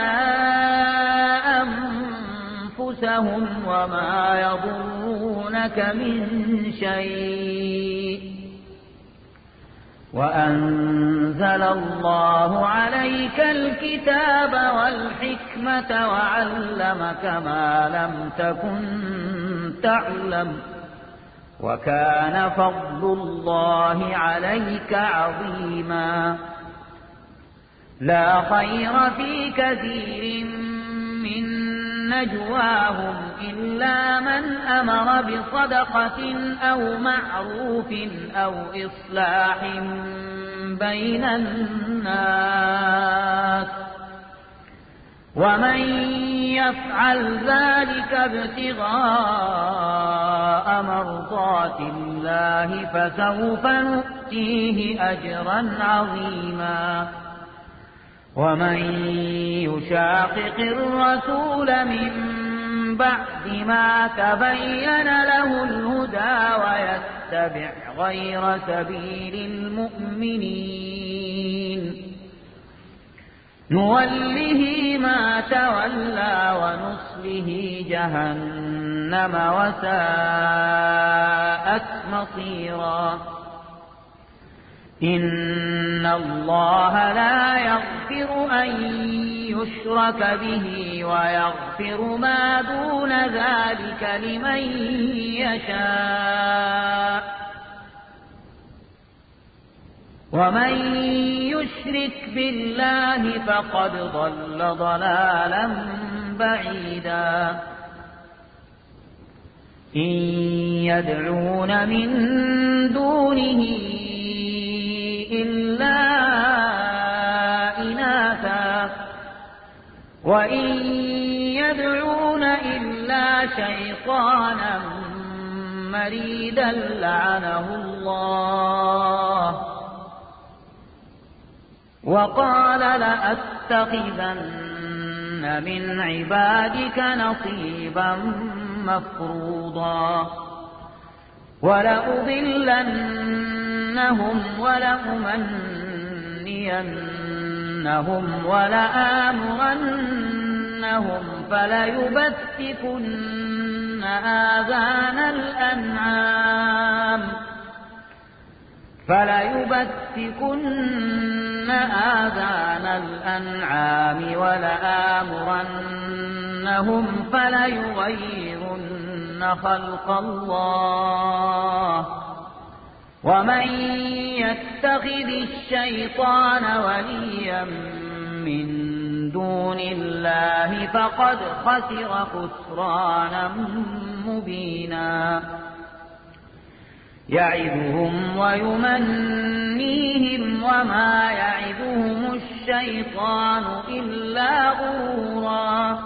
أنفسهم وما يضرونك من شيء وأنزل الله عليك الكتاب والحكمة وعلمك ما لم تكن تعلم وكان فضل الله عليك عظيما لا خير في كثير من نجواهم إلا من أمر بصدقة أو معروف أو إصلاح بين الناس ومن يفعل ذلك ابتغاء مرضات الله فسوف نؤتيه أجرا عظيما ومن يشاقق الرسول من بعد ما تبين له الهدى ويتبع غير سبيل المؤمنين نوله ما تولى ونصله جهنم وساءت مصيرا إن الله لا يغفر أن يشرك به ويغفر ما دون ذلك لمن يشاء ومن يشرك بالله فقد ضل ضلالا بعيدا إن يدعون من دونه إلا إناثا وإن يدعون إلا شيطانا مريدا لعنه الله وقال لأتخذن من عبادك نصيبا مفروضا ولأضلنهم ولأمنينهم ولآمرنهم فليبتكن آذان الأنعام فليبتكن آذان الأنعام ولآمرنهم فليغيرن خلق الله ومن يتخذ الشيطان وليا من دون الله فقد خسر خسرانا مبينا يعدهم ويمنيهم وما يعدهم الشيطان إلا غرورا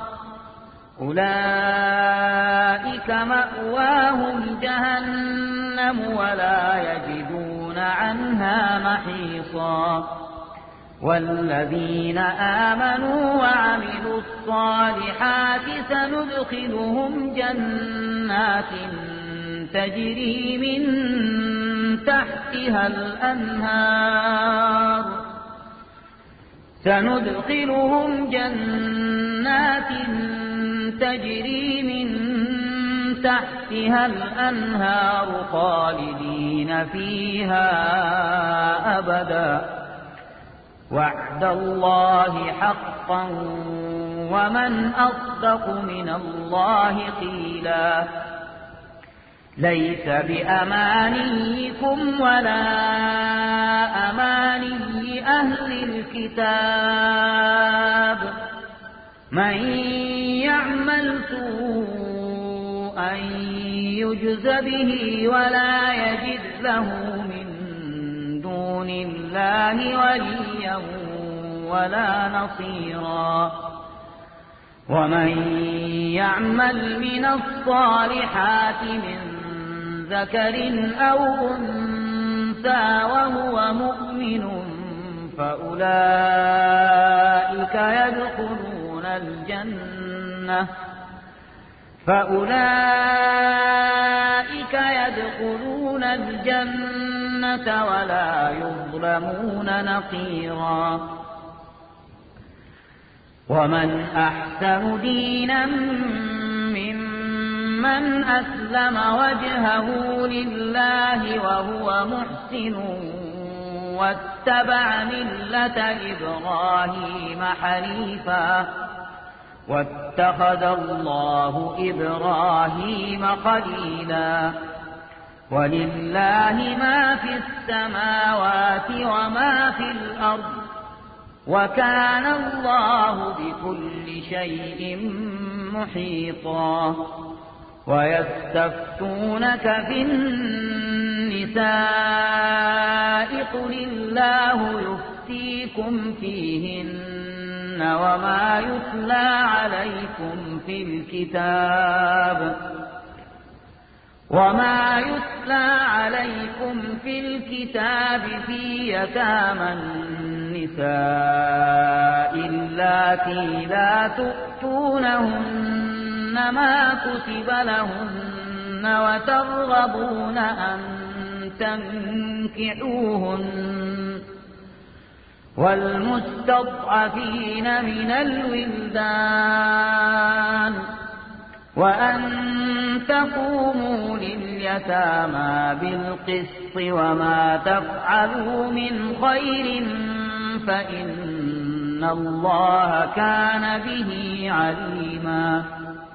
أولئك مأواهم جهنم ولا يجدون عنها محيصا والذين آمنوا وعملوا الصالحات سندخلهم جنات تجري من تحتها الأنهار سندخلهم جنات تجري من تحتها الأنهار خالدين فيها أبدا وعد الله حقا ومن أصدق من الله قيلا ليس بأمانيكم ولا أماني أهل الكتاب من يعمل سوءا يجز به ولا يجد له من دون الله وليا ولا نصيرا ومن يعمل من الصالحات من ذكر أو أنثى وهو مؤمن فأولئك يدخلون الجنة فأولئك يدخلون الجنة ولا يظلمون نقيرا ومن أحسن دينا ممن أسلم وجهه لله وهو محسن واتبع ملة إبراهيم حنيفا واتخذ الله إبراهيم خليلا ولله ما في السماوات وما في الأرض وكان الله بكل شيء محيطا ويستفتونك في النساء قل الله يفتيكم فيهن وما يتلى عليكم في الكتاب وما يتلى عليكم في الكتاب في يتامى النساء اللاتي لا تؤتونهن ما كتب لهن وترغبون أن تنكحوهن والمستضعفين من الولدان وأن تقوموا لليتامى بالقسط وما تفعلوا من خير فإن الله كان به عليما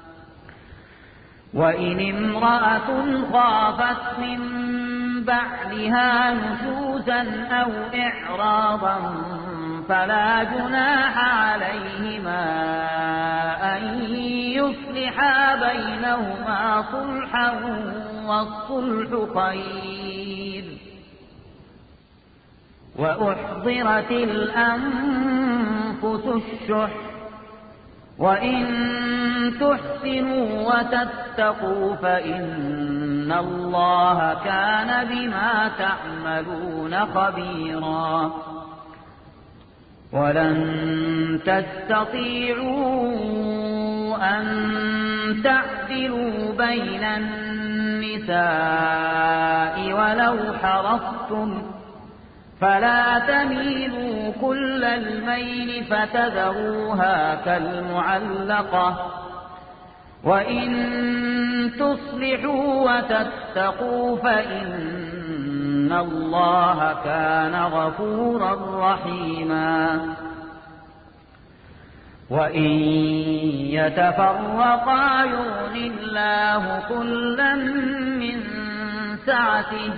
وإن امرأة خافت من بعدها نشوزا أو إعراضا فلا جناح عليهما أن يصلحا بينهما صلحا والصلح خير وأحضرت الأنفس الشح وإن تحسنوا وتتقوا فإن الله كان بما تعملون خبيرا ولن تستطيعوا أن تعدلوا بين النساء ولو حرصتم فلا تميلوا كل الميل فتذروها كالمعلقة وإن تصلحوا وتتقوا فإن الله كان غفورا رحيما وإن يتفرقا يغن الله كلا من سعته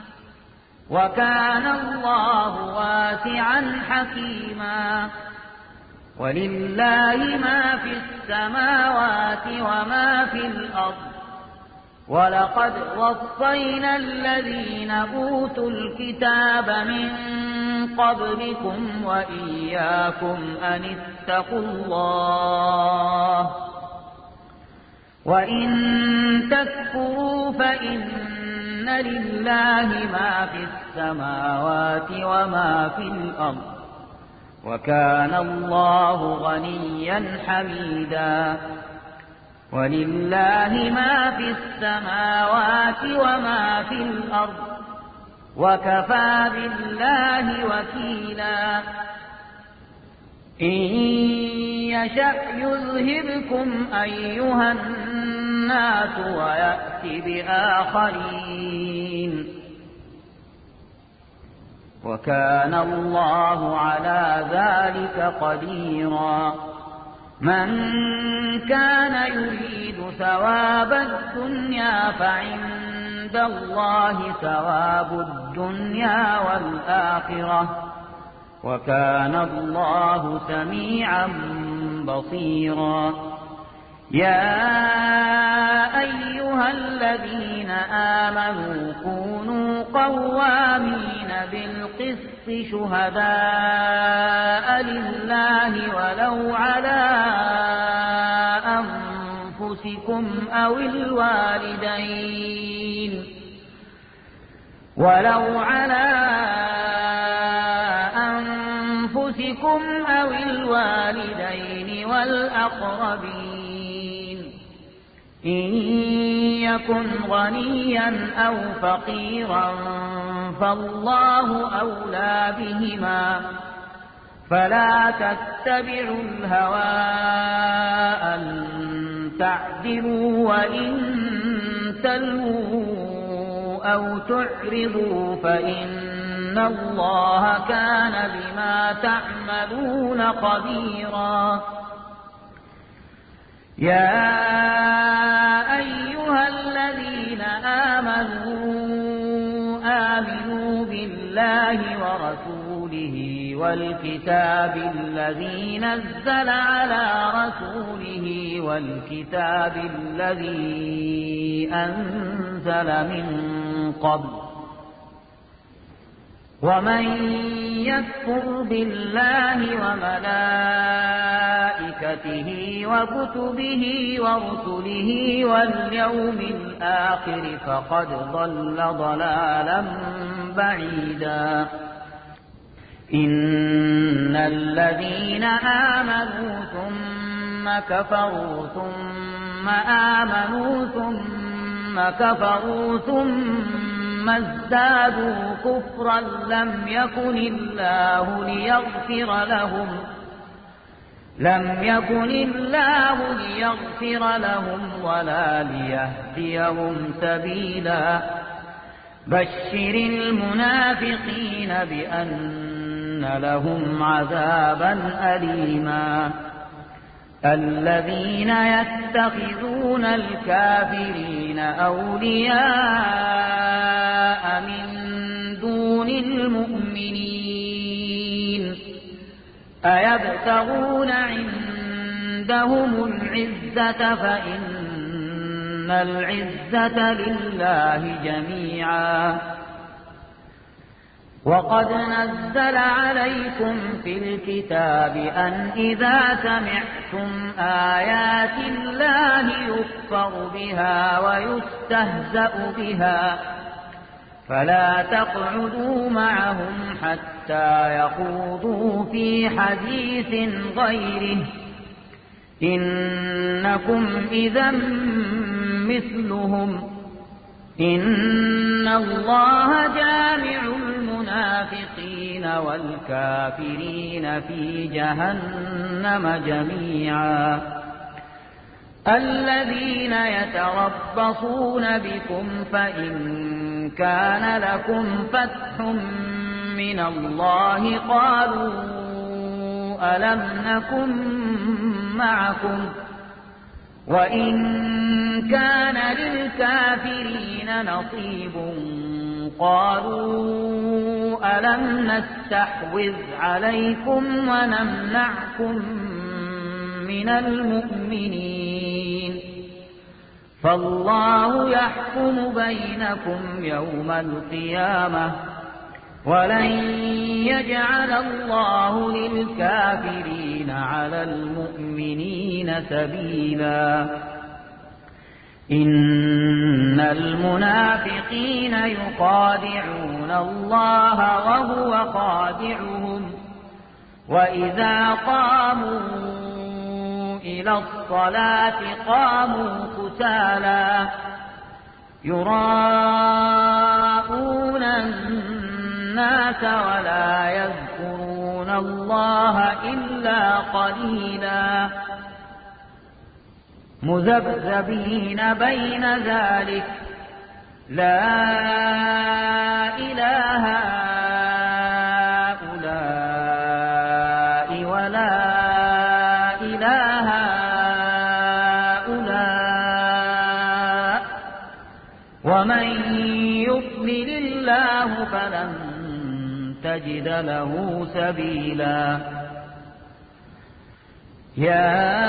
وكان الله واسعا حكيما ولله ما في السماوات وما في الأرض ولقد وصينا الذين أوتوا الكتاب من قبلكم وإياكم أن اتقوا الله وإن تكفروا فإن لله ما في السماوات وما في الأرض وكان الله غنيا حميدا ولله ما في السماوات وما في الأرض وكفى بالله وكيلا إن يشأ يذهبكم أيها الناس ويأت بآخرين وكان الله على ذلك قديرا من كان يريد ثواب الدنيا فعند الله ثواب الدنيا والآخرة وكان الله سميعا بصيرا يا أيها الذين آمنوا كونوا قوامين بالقسط شهداء لله ولو على أنفسكم أو الوالدين ولو على أنفسكم أو الوالدين والأقربين إن يكن غنيا أو فقيرا فالله أولى بهما فلا تتبعوا الهوى أن تعدلوا وإن تلووا أو تعرضوا فإن الله كان بما تعملون خبيرا يا أيها الذين آمنوا آمنوا بالله ورسوله والكتاب الذي نزل على رسوله والكتاب الذي أنزل من قبل ومن يكفر بالله وملائكته وكتبه ورسله واليوم الآخر فقد ضل ضلالا بعيدا إن الذين آمنوا ثم كفروا ثم آمنوا ثم كفروا ثم ازدادوا كفرا لم يكن الله ليغفر لهم لم يكن الله ليغفر لهم ولا ليهديهم سبيلا بشر المنافقين بأن لهم عذابا أليما الذين يتخذون الكافرين أولياء من دون المؤمنين أيبتغون عندهم العزة فإن العزة لله جميعا وقد نزل عليكم في الكتاب أن إذا سمعتم آيات الله يكفر بها ويستهزأ بها فلا تقعدوا معهم حتى يخوضوا في حديث غيره إنكم إذا مثلهم إن الله جامع المنافقين والكافرين في جهنم جميعا الذين يتربصون بكم فإن كان لكم فتح من الله قالوا ألم نكن معكم وإن كان للكافرين نصيب قالوا ألم نستحوذ عليكم ونمنعكم من المؤمنين فالله يحكم بينكم يوم القيامة ولن يجعل الله للكافرين على المؤمنين سبيلا إن المنافقين يخادعون الله وهو خادعهم وإذا قاموا إلى الصلاة قاموا كسالى يراءون الناس ولا يذكرون الله إلا قليلا مذبذبين بين ذلك لا إله هؤلاء ولا إله هؤلاء ومن يضلل الله فلن تجد له سبيلا يا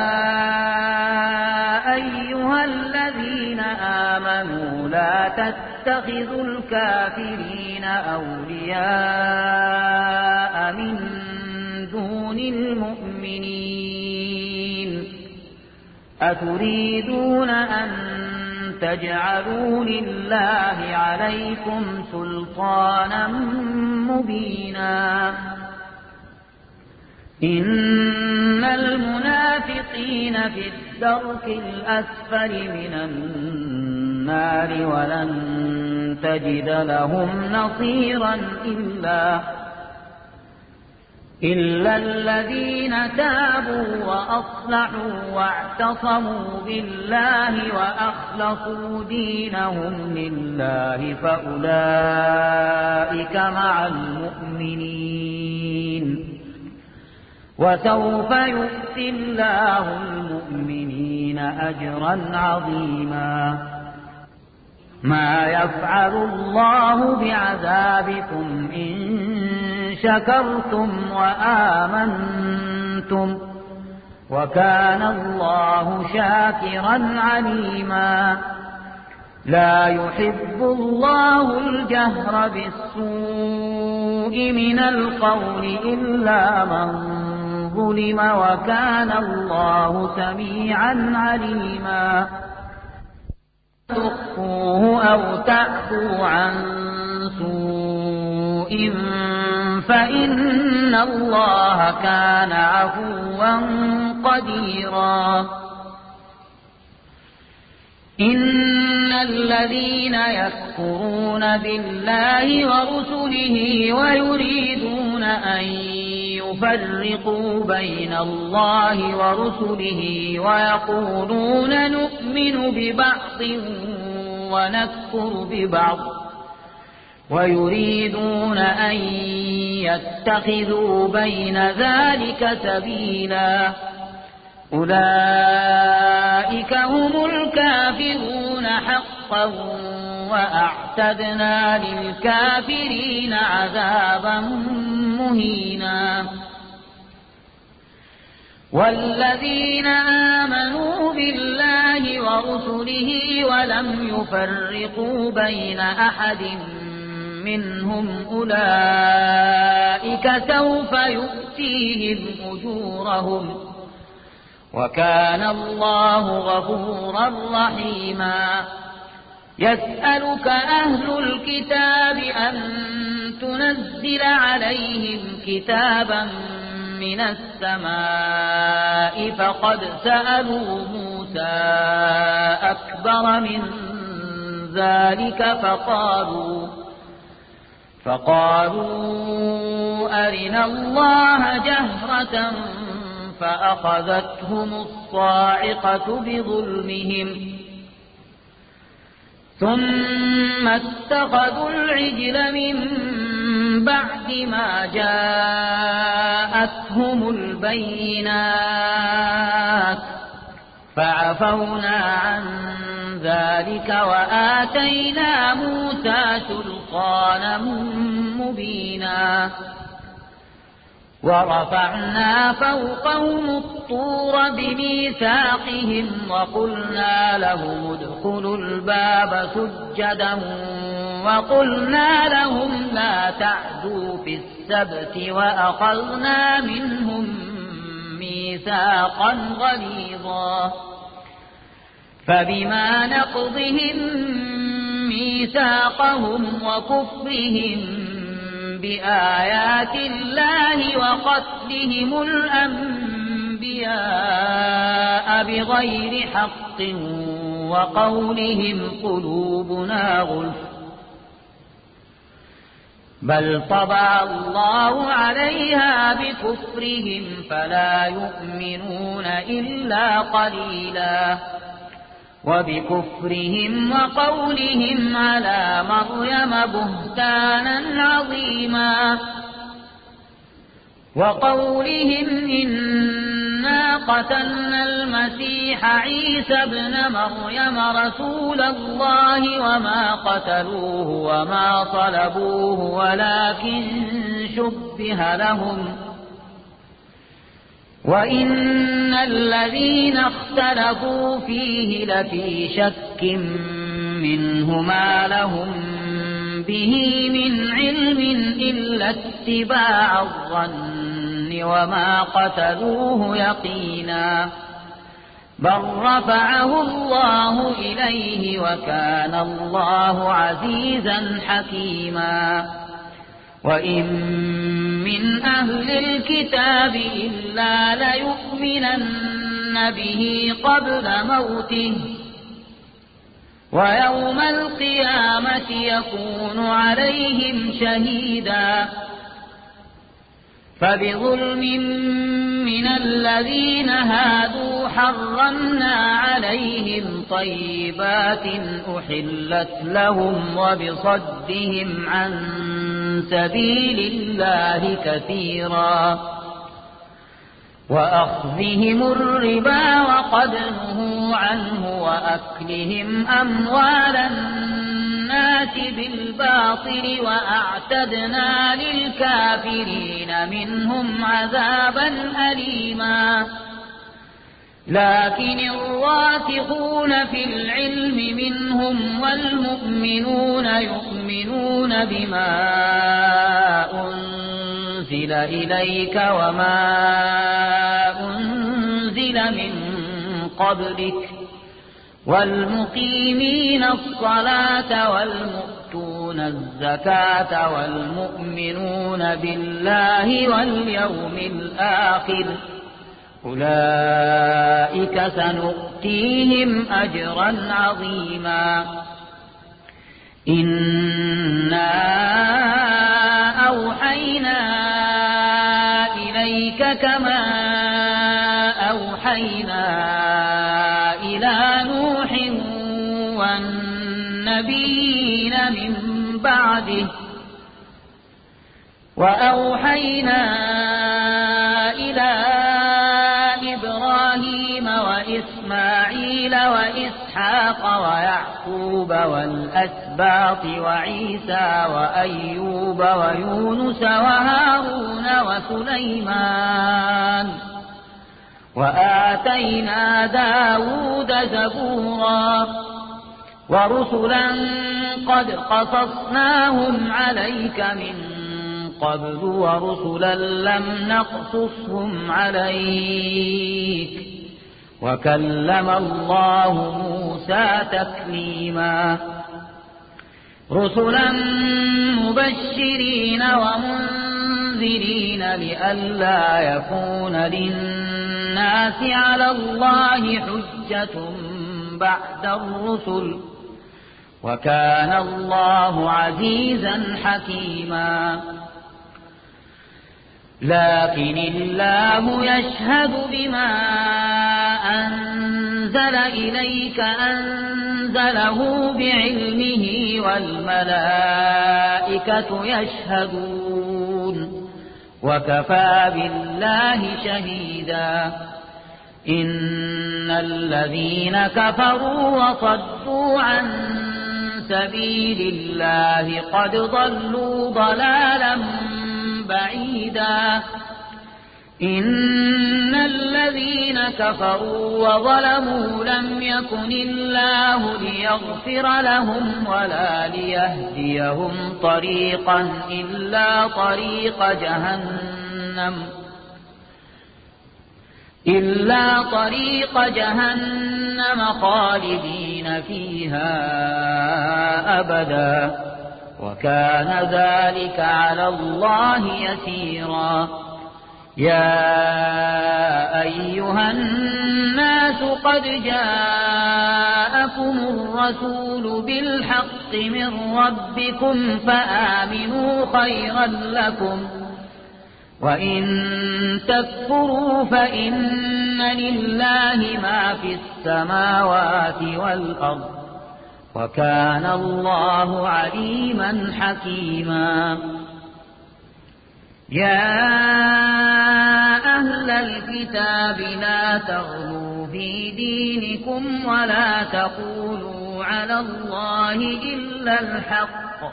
أيها الذين آمنوا لا تتخذوا الكافرين أولياء من دون المؤمنين أتريدون أن تجعلوا لله عليكم سلطانا مبينا إن المنافقين في الدرك الأسفل من النار ولن تجد لهم نصيرا إلا إلا الذين تابوا وأصلحوا واعتصموا بالله وأخلصوا دينهم لله فأولئك مع المؤمنين وسوف يؤتي الله المؤمنين أجرا عظيما ما يفعل الله بعذابكم إن شكرتم وآمنتم وكان الله شاكرا عليما لا يحب الله الجهر بالسوء من القول إلا من ظلم وكان الله سميعا عليما تخفوه أو تعفو عن سوء فإن الله كان عفوا قديرا إن الذين يكفرون بالله ورسله ويريدون أن يفرقوا بين الله ورسله ويقولون نؤمن ببعض ونكفر ببعض ويريدون أن يتخذوا بين ذلك سبيلا أولئك هم الكافرون حقا وأعتدنا للكافرين عذابا مهينا والذين آمنوا بالله ورسله ولم يفرقوا بين أحد منهم أولئك سوف يؤتيهم أجورهم وكان الله غفورا رحيما يسألك أهل الكتاب أن تنزل عليهم كتابا من السماء فقد سألوا موسى أكبر من ذلك فقالوا فقالوا أرنا الله جهرة فأخذتهم الصاعقة بظلمهم ثم اتخذوا العجل من بعد ما جاءتهم البينات فعفونا عن ذلك وآتينا موسى سلطانا مبينا ورفعنا فوقهم الطور بميثاقهم وقلنا لهم ادخلوا الباب سجدا وقلنا لهم لا تعدوا في السبت وأخذنا منهم ميثاقا غليظا فبما نقضهم ميثاقهم وكفرهم بآيات الله وقتلهم الأنبياء بغير حق وقولهم قلوبنا غلف بل طبع الله عليها بكفرهم فلا يؤمنون إلا قليلا وبكفرهم وقولهم على مريم بهتانا عظيما وقولهم إنا قتلنا المسيح عيسى ابن مريم رسول الله وما قتلوه وما صلبوه ولكن شبه لهم وإن الذين اختلفوا فيه لفي شك منه ما لهم به من علم إلا اتباع الظن وما قتلوه يقينا بل رفعه الله إليه وكان الله عزيزا حكيما وإن من أهل الكتاب إلا ليؤمنن به قبل موته ويوم القيامة يكون عليهم شهيدا فبظلم من الذين هادوا حرمنا عليهم طيبات أحلت لهم وبصدهم عن سبيل الله كثيرا وأخذهم الربا وقد نهوا عنه وأكلهم أموال الناس بالباطل وأعتدنا للكافرين منهم عذابا أليما لكن الراسخون في العلم منهم والمؤمنون يؤمنون بما أنزل إليك وما أنزل من قبلك والمقيمين الصلاة والمؤتون الزكاة والمؤمنون بالله واليوم الآخر أولئك سنؤتيهم أجرا عظيما إنا أوحينا إليك كما أوحينا إلى نوح والنبيين من بعده وأوحينا إلى إبراهيم وإسماعيل وإسحاق ويعقوب والأسباط وعيسى وأيوب ويونس وهارون وسليمان وآتينا داود زبورا ورسلا قد قصصناهم عليك من قبل ورسلا لم نقصصهم عليك وكلم الله موسى تكليما رسلا مبشرين ومنذرين لئلا يكون للناس على الله حجة بعد الرسل وكان الله عزيزا حكيما لكن الله يشهد بما أنزل إليك أنزله بعلمه والملائكة يشهدون وكفى بالله شهيدا إن الذين كفروا وصدوا عن سبيل الله قد ضلوا ضلالا بعيدا إن الذين كفروا وظلموا لم يكن الله ليغفر لهم ولا ليهديهم طريقا إلا طريق جهنم إلا طريق جهنم خالدين فيها أبدا وكان ذلك على الله يسيرا يا أيها الناس قد جاءكم الرسول بالحق من ربكم فآمنوا خيرا لكم وإن تكفروا فإن لله ما في السماوات والأرض وكان الله عليما حكيما يا أهل الكتاب لا تغلوا في دينكم ولا تقولوا على الله إلا الحق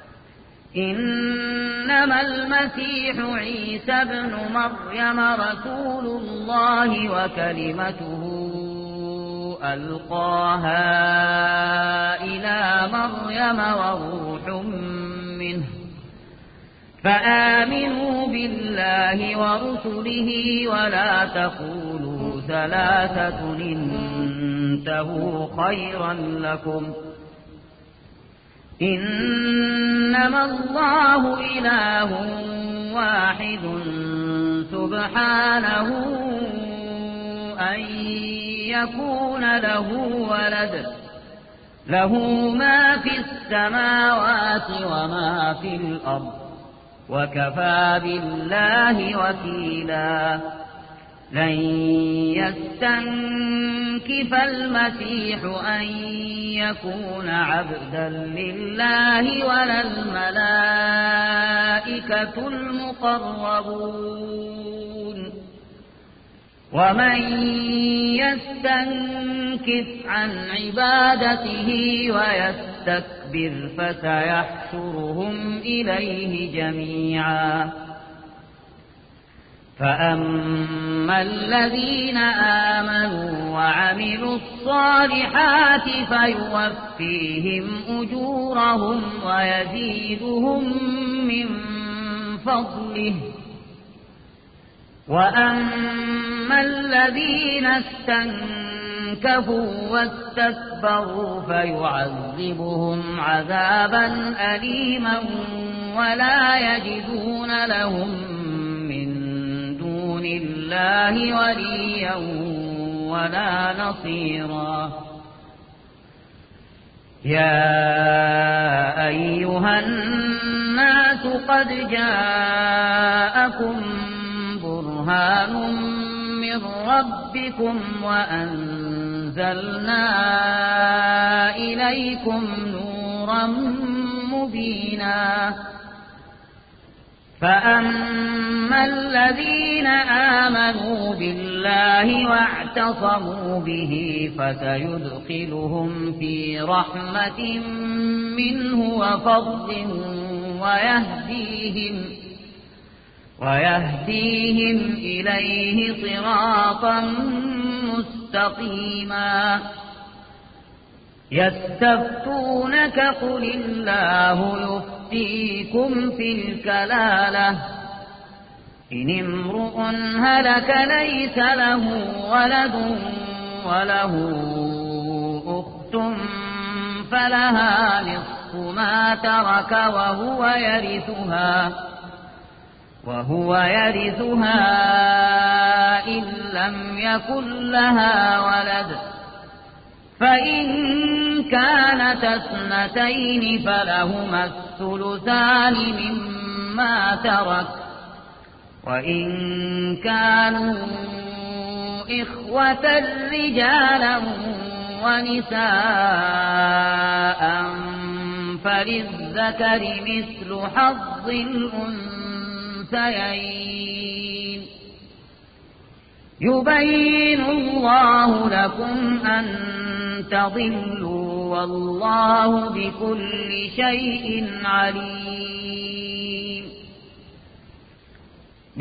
إنما المسيح عيسى ابن مريم رسول الله وكلمته ألقاها إلى مريم وروح منه فآمنوا بالله ورسله ولا تقولوا ثلاثة انتهوا خيرا لكم إنما الله إله واحد سبحانه أن يكون له ولد له ما في السماوات وما في الأرض وكفى بالله وكيلا لن يستنكف المسيح أن يكون عبدا لله ولا الملائكة المقربون ومن يستنكف عن عبادته ويستكبر فسيحشرهم إليه جميعا فأما الذين آمنوا وعملوا الصالحات فيوفيهم أجورهم ويزيدهم من فضله وأما الذين استنكفوا واستكبروا فيعذبهم عذابا أليما ولا يجدون لهم من الله وليا ولا نصيرا يا أيها الناس قد جاءكم برهان من ربكم وأنزلنا إليكم نورا مبينا فأما الذين آمنوا بالله واعتصموا به فسيدخلهم في رحمة منه وفضل ويهديهم ويهديهم إليه صراطا مستقيما يستفتونك قل الله يفتيكم في الكلالة إن امرؤ هلك ليس له ولد وله أخت فلها نصف ما ترك وهو يرثها وهو يرثها إن لم يكن لها ولد فإن كانت اثنتين فلهما الثلثان مما ترك وإن كانوا إخوة رجالا ونساء فللذكر مثل حظ الأنثيين يبين الله لكم أن تضلوا والله بكل شيء عليم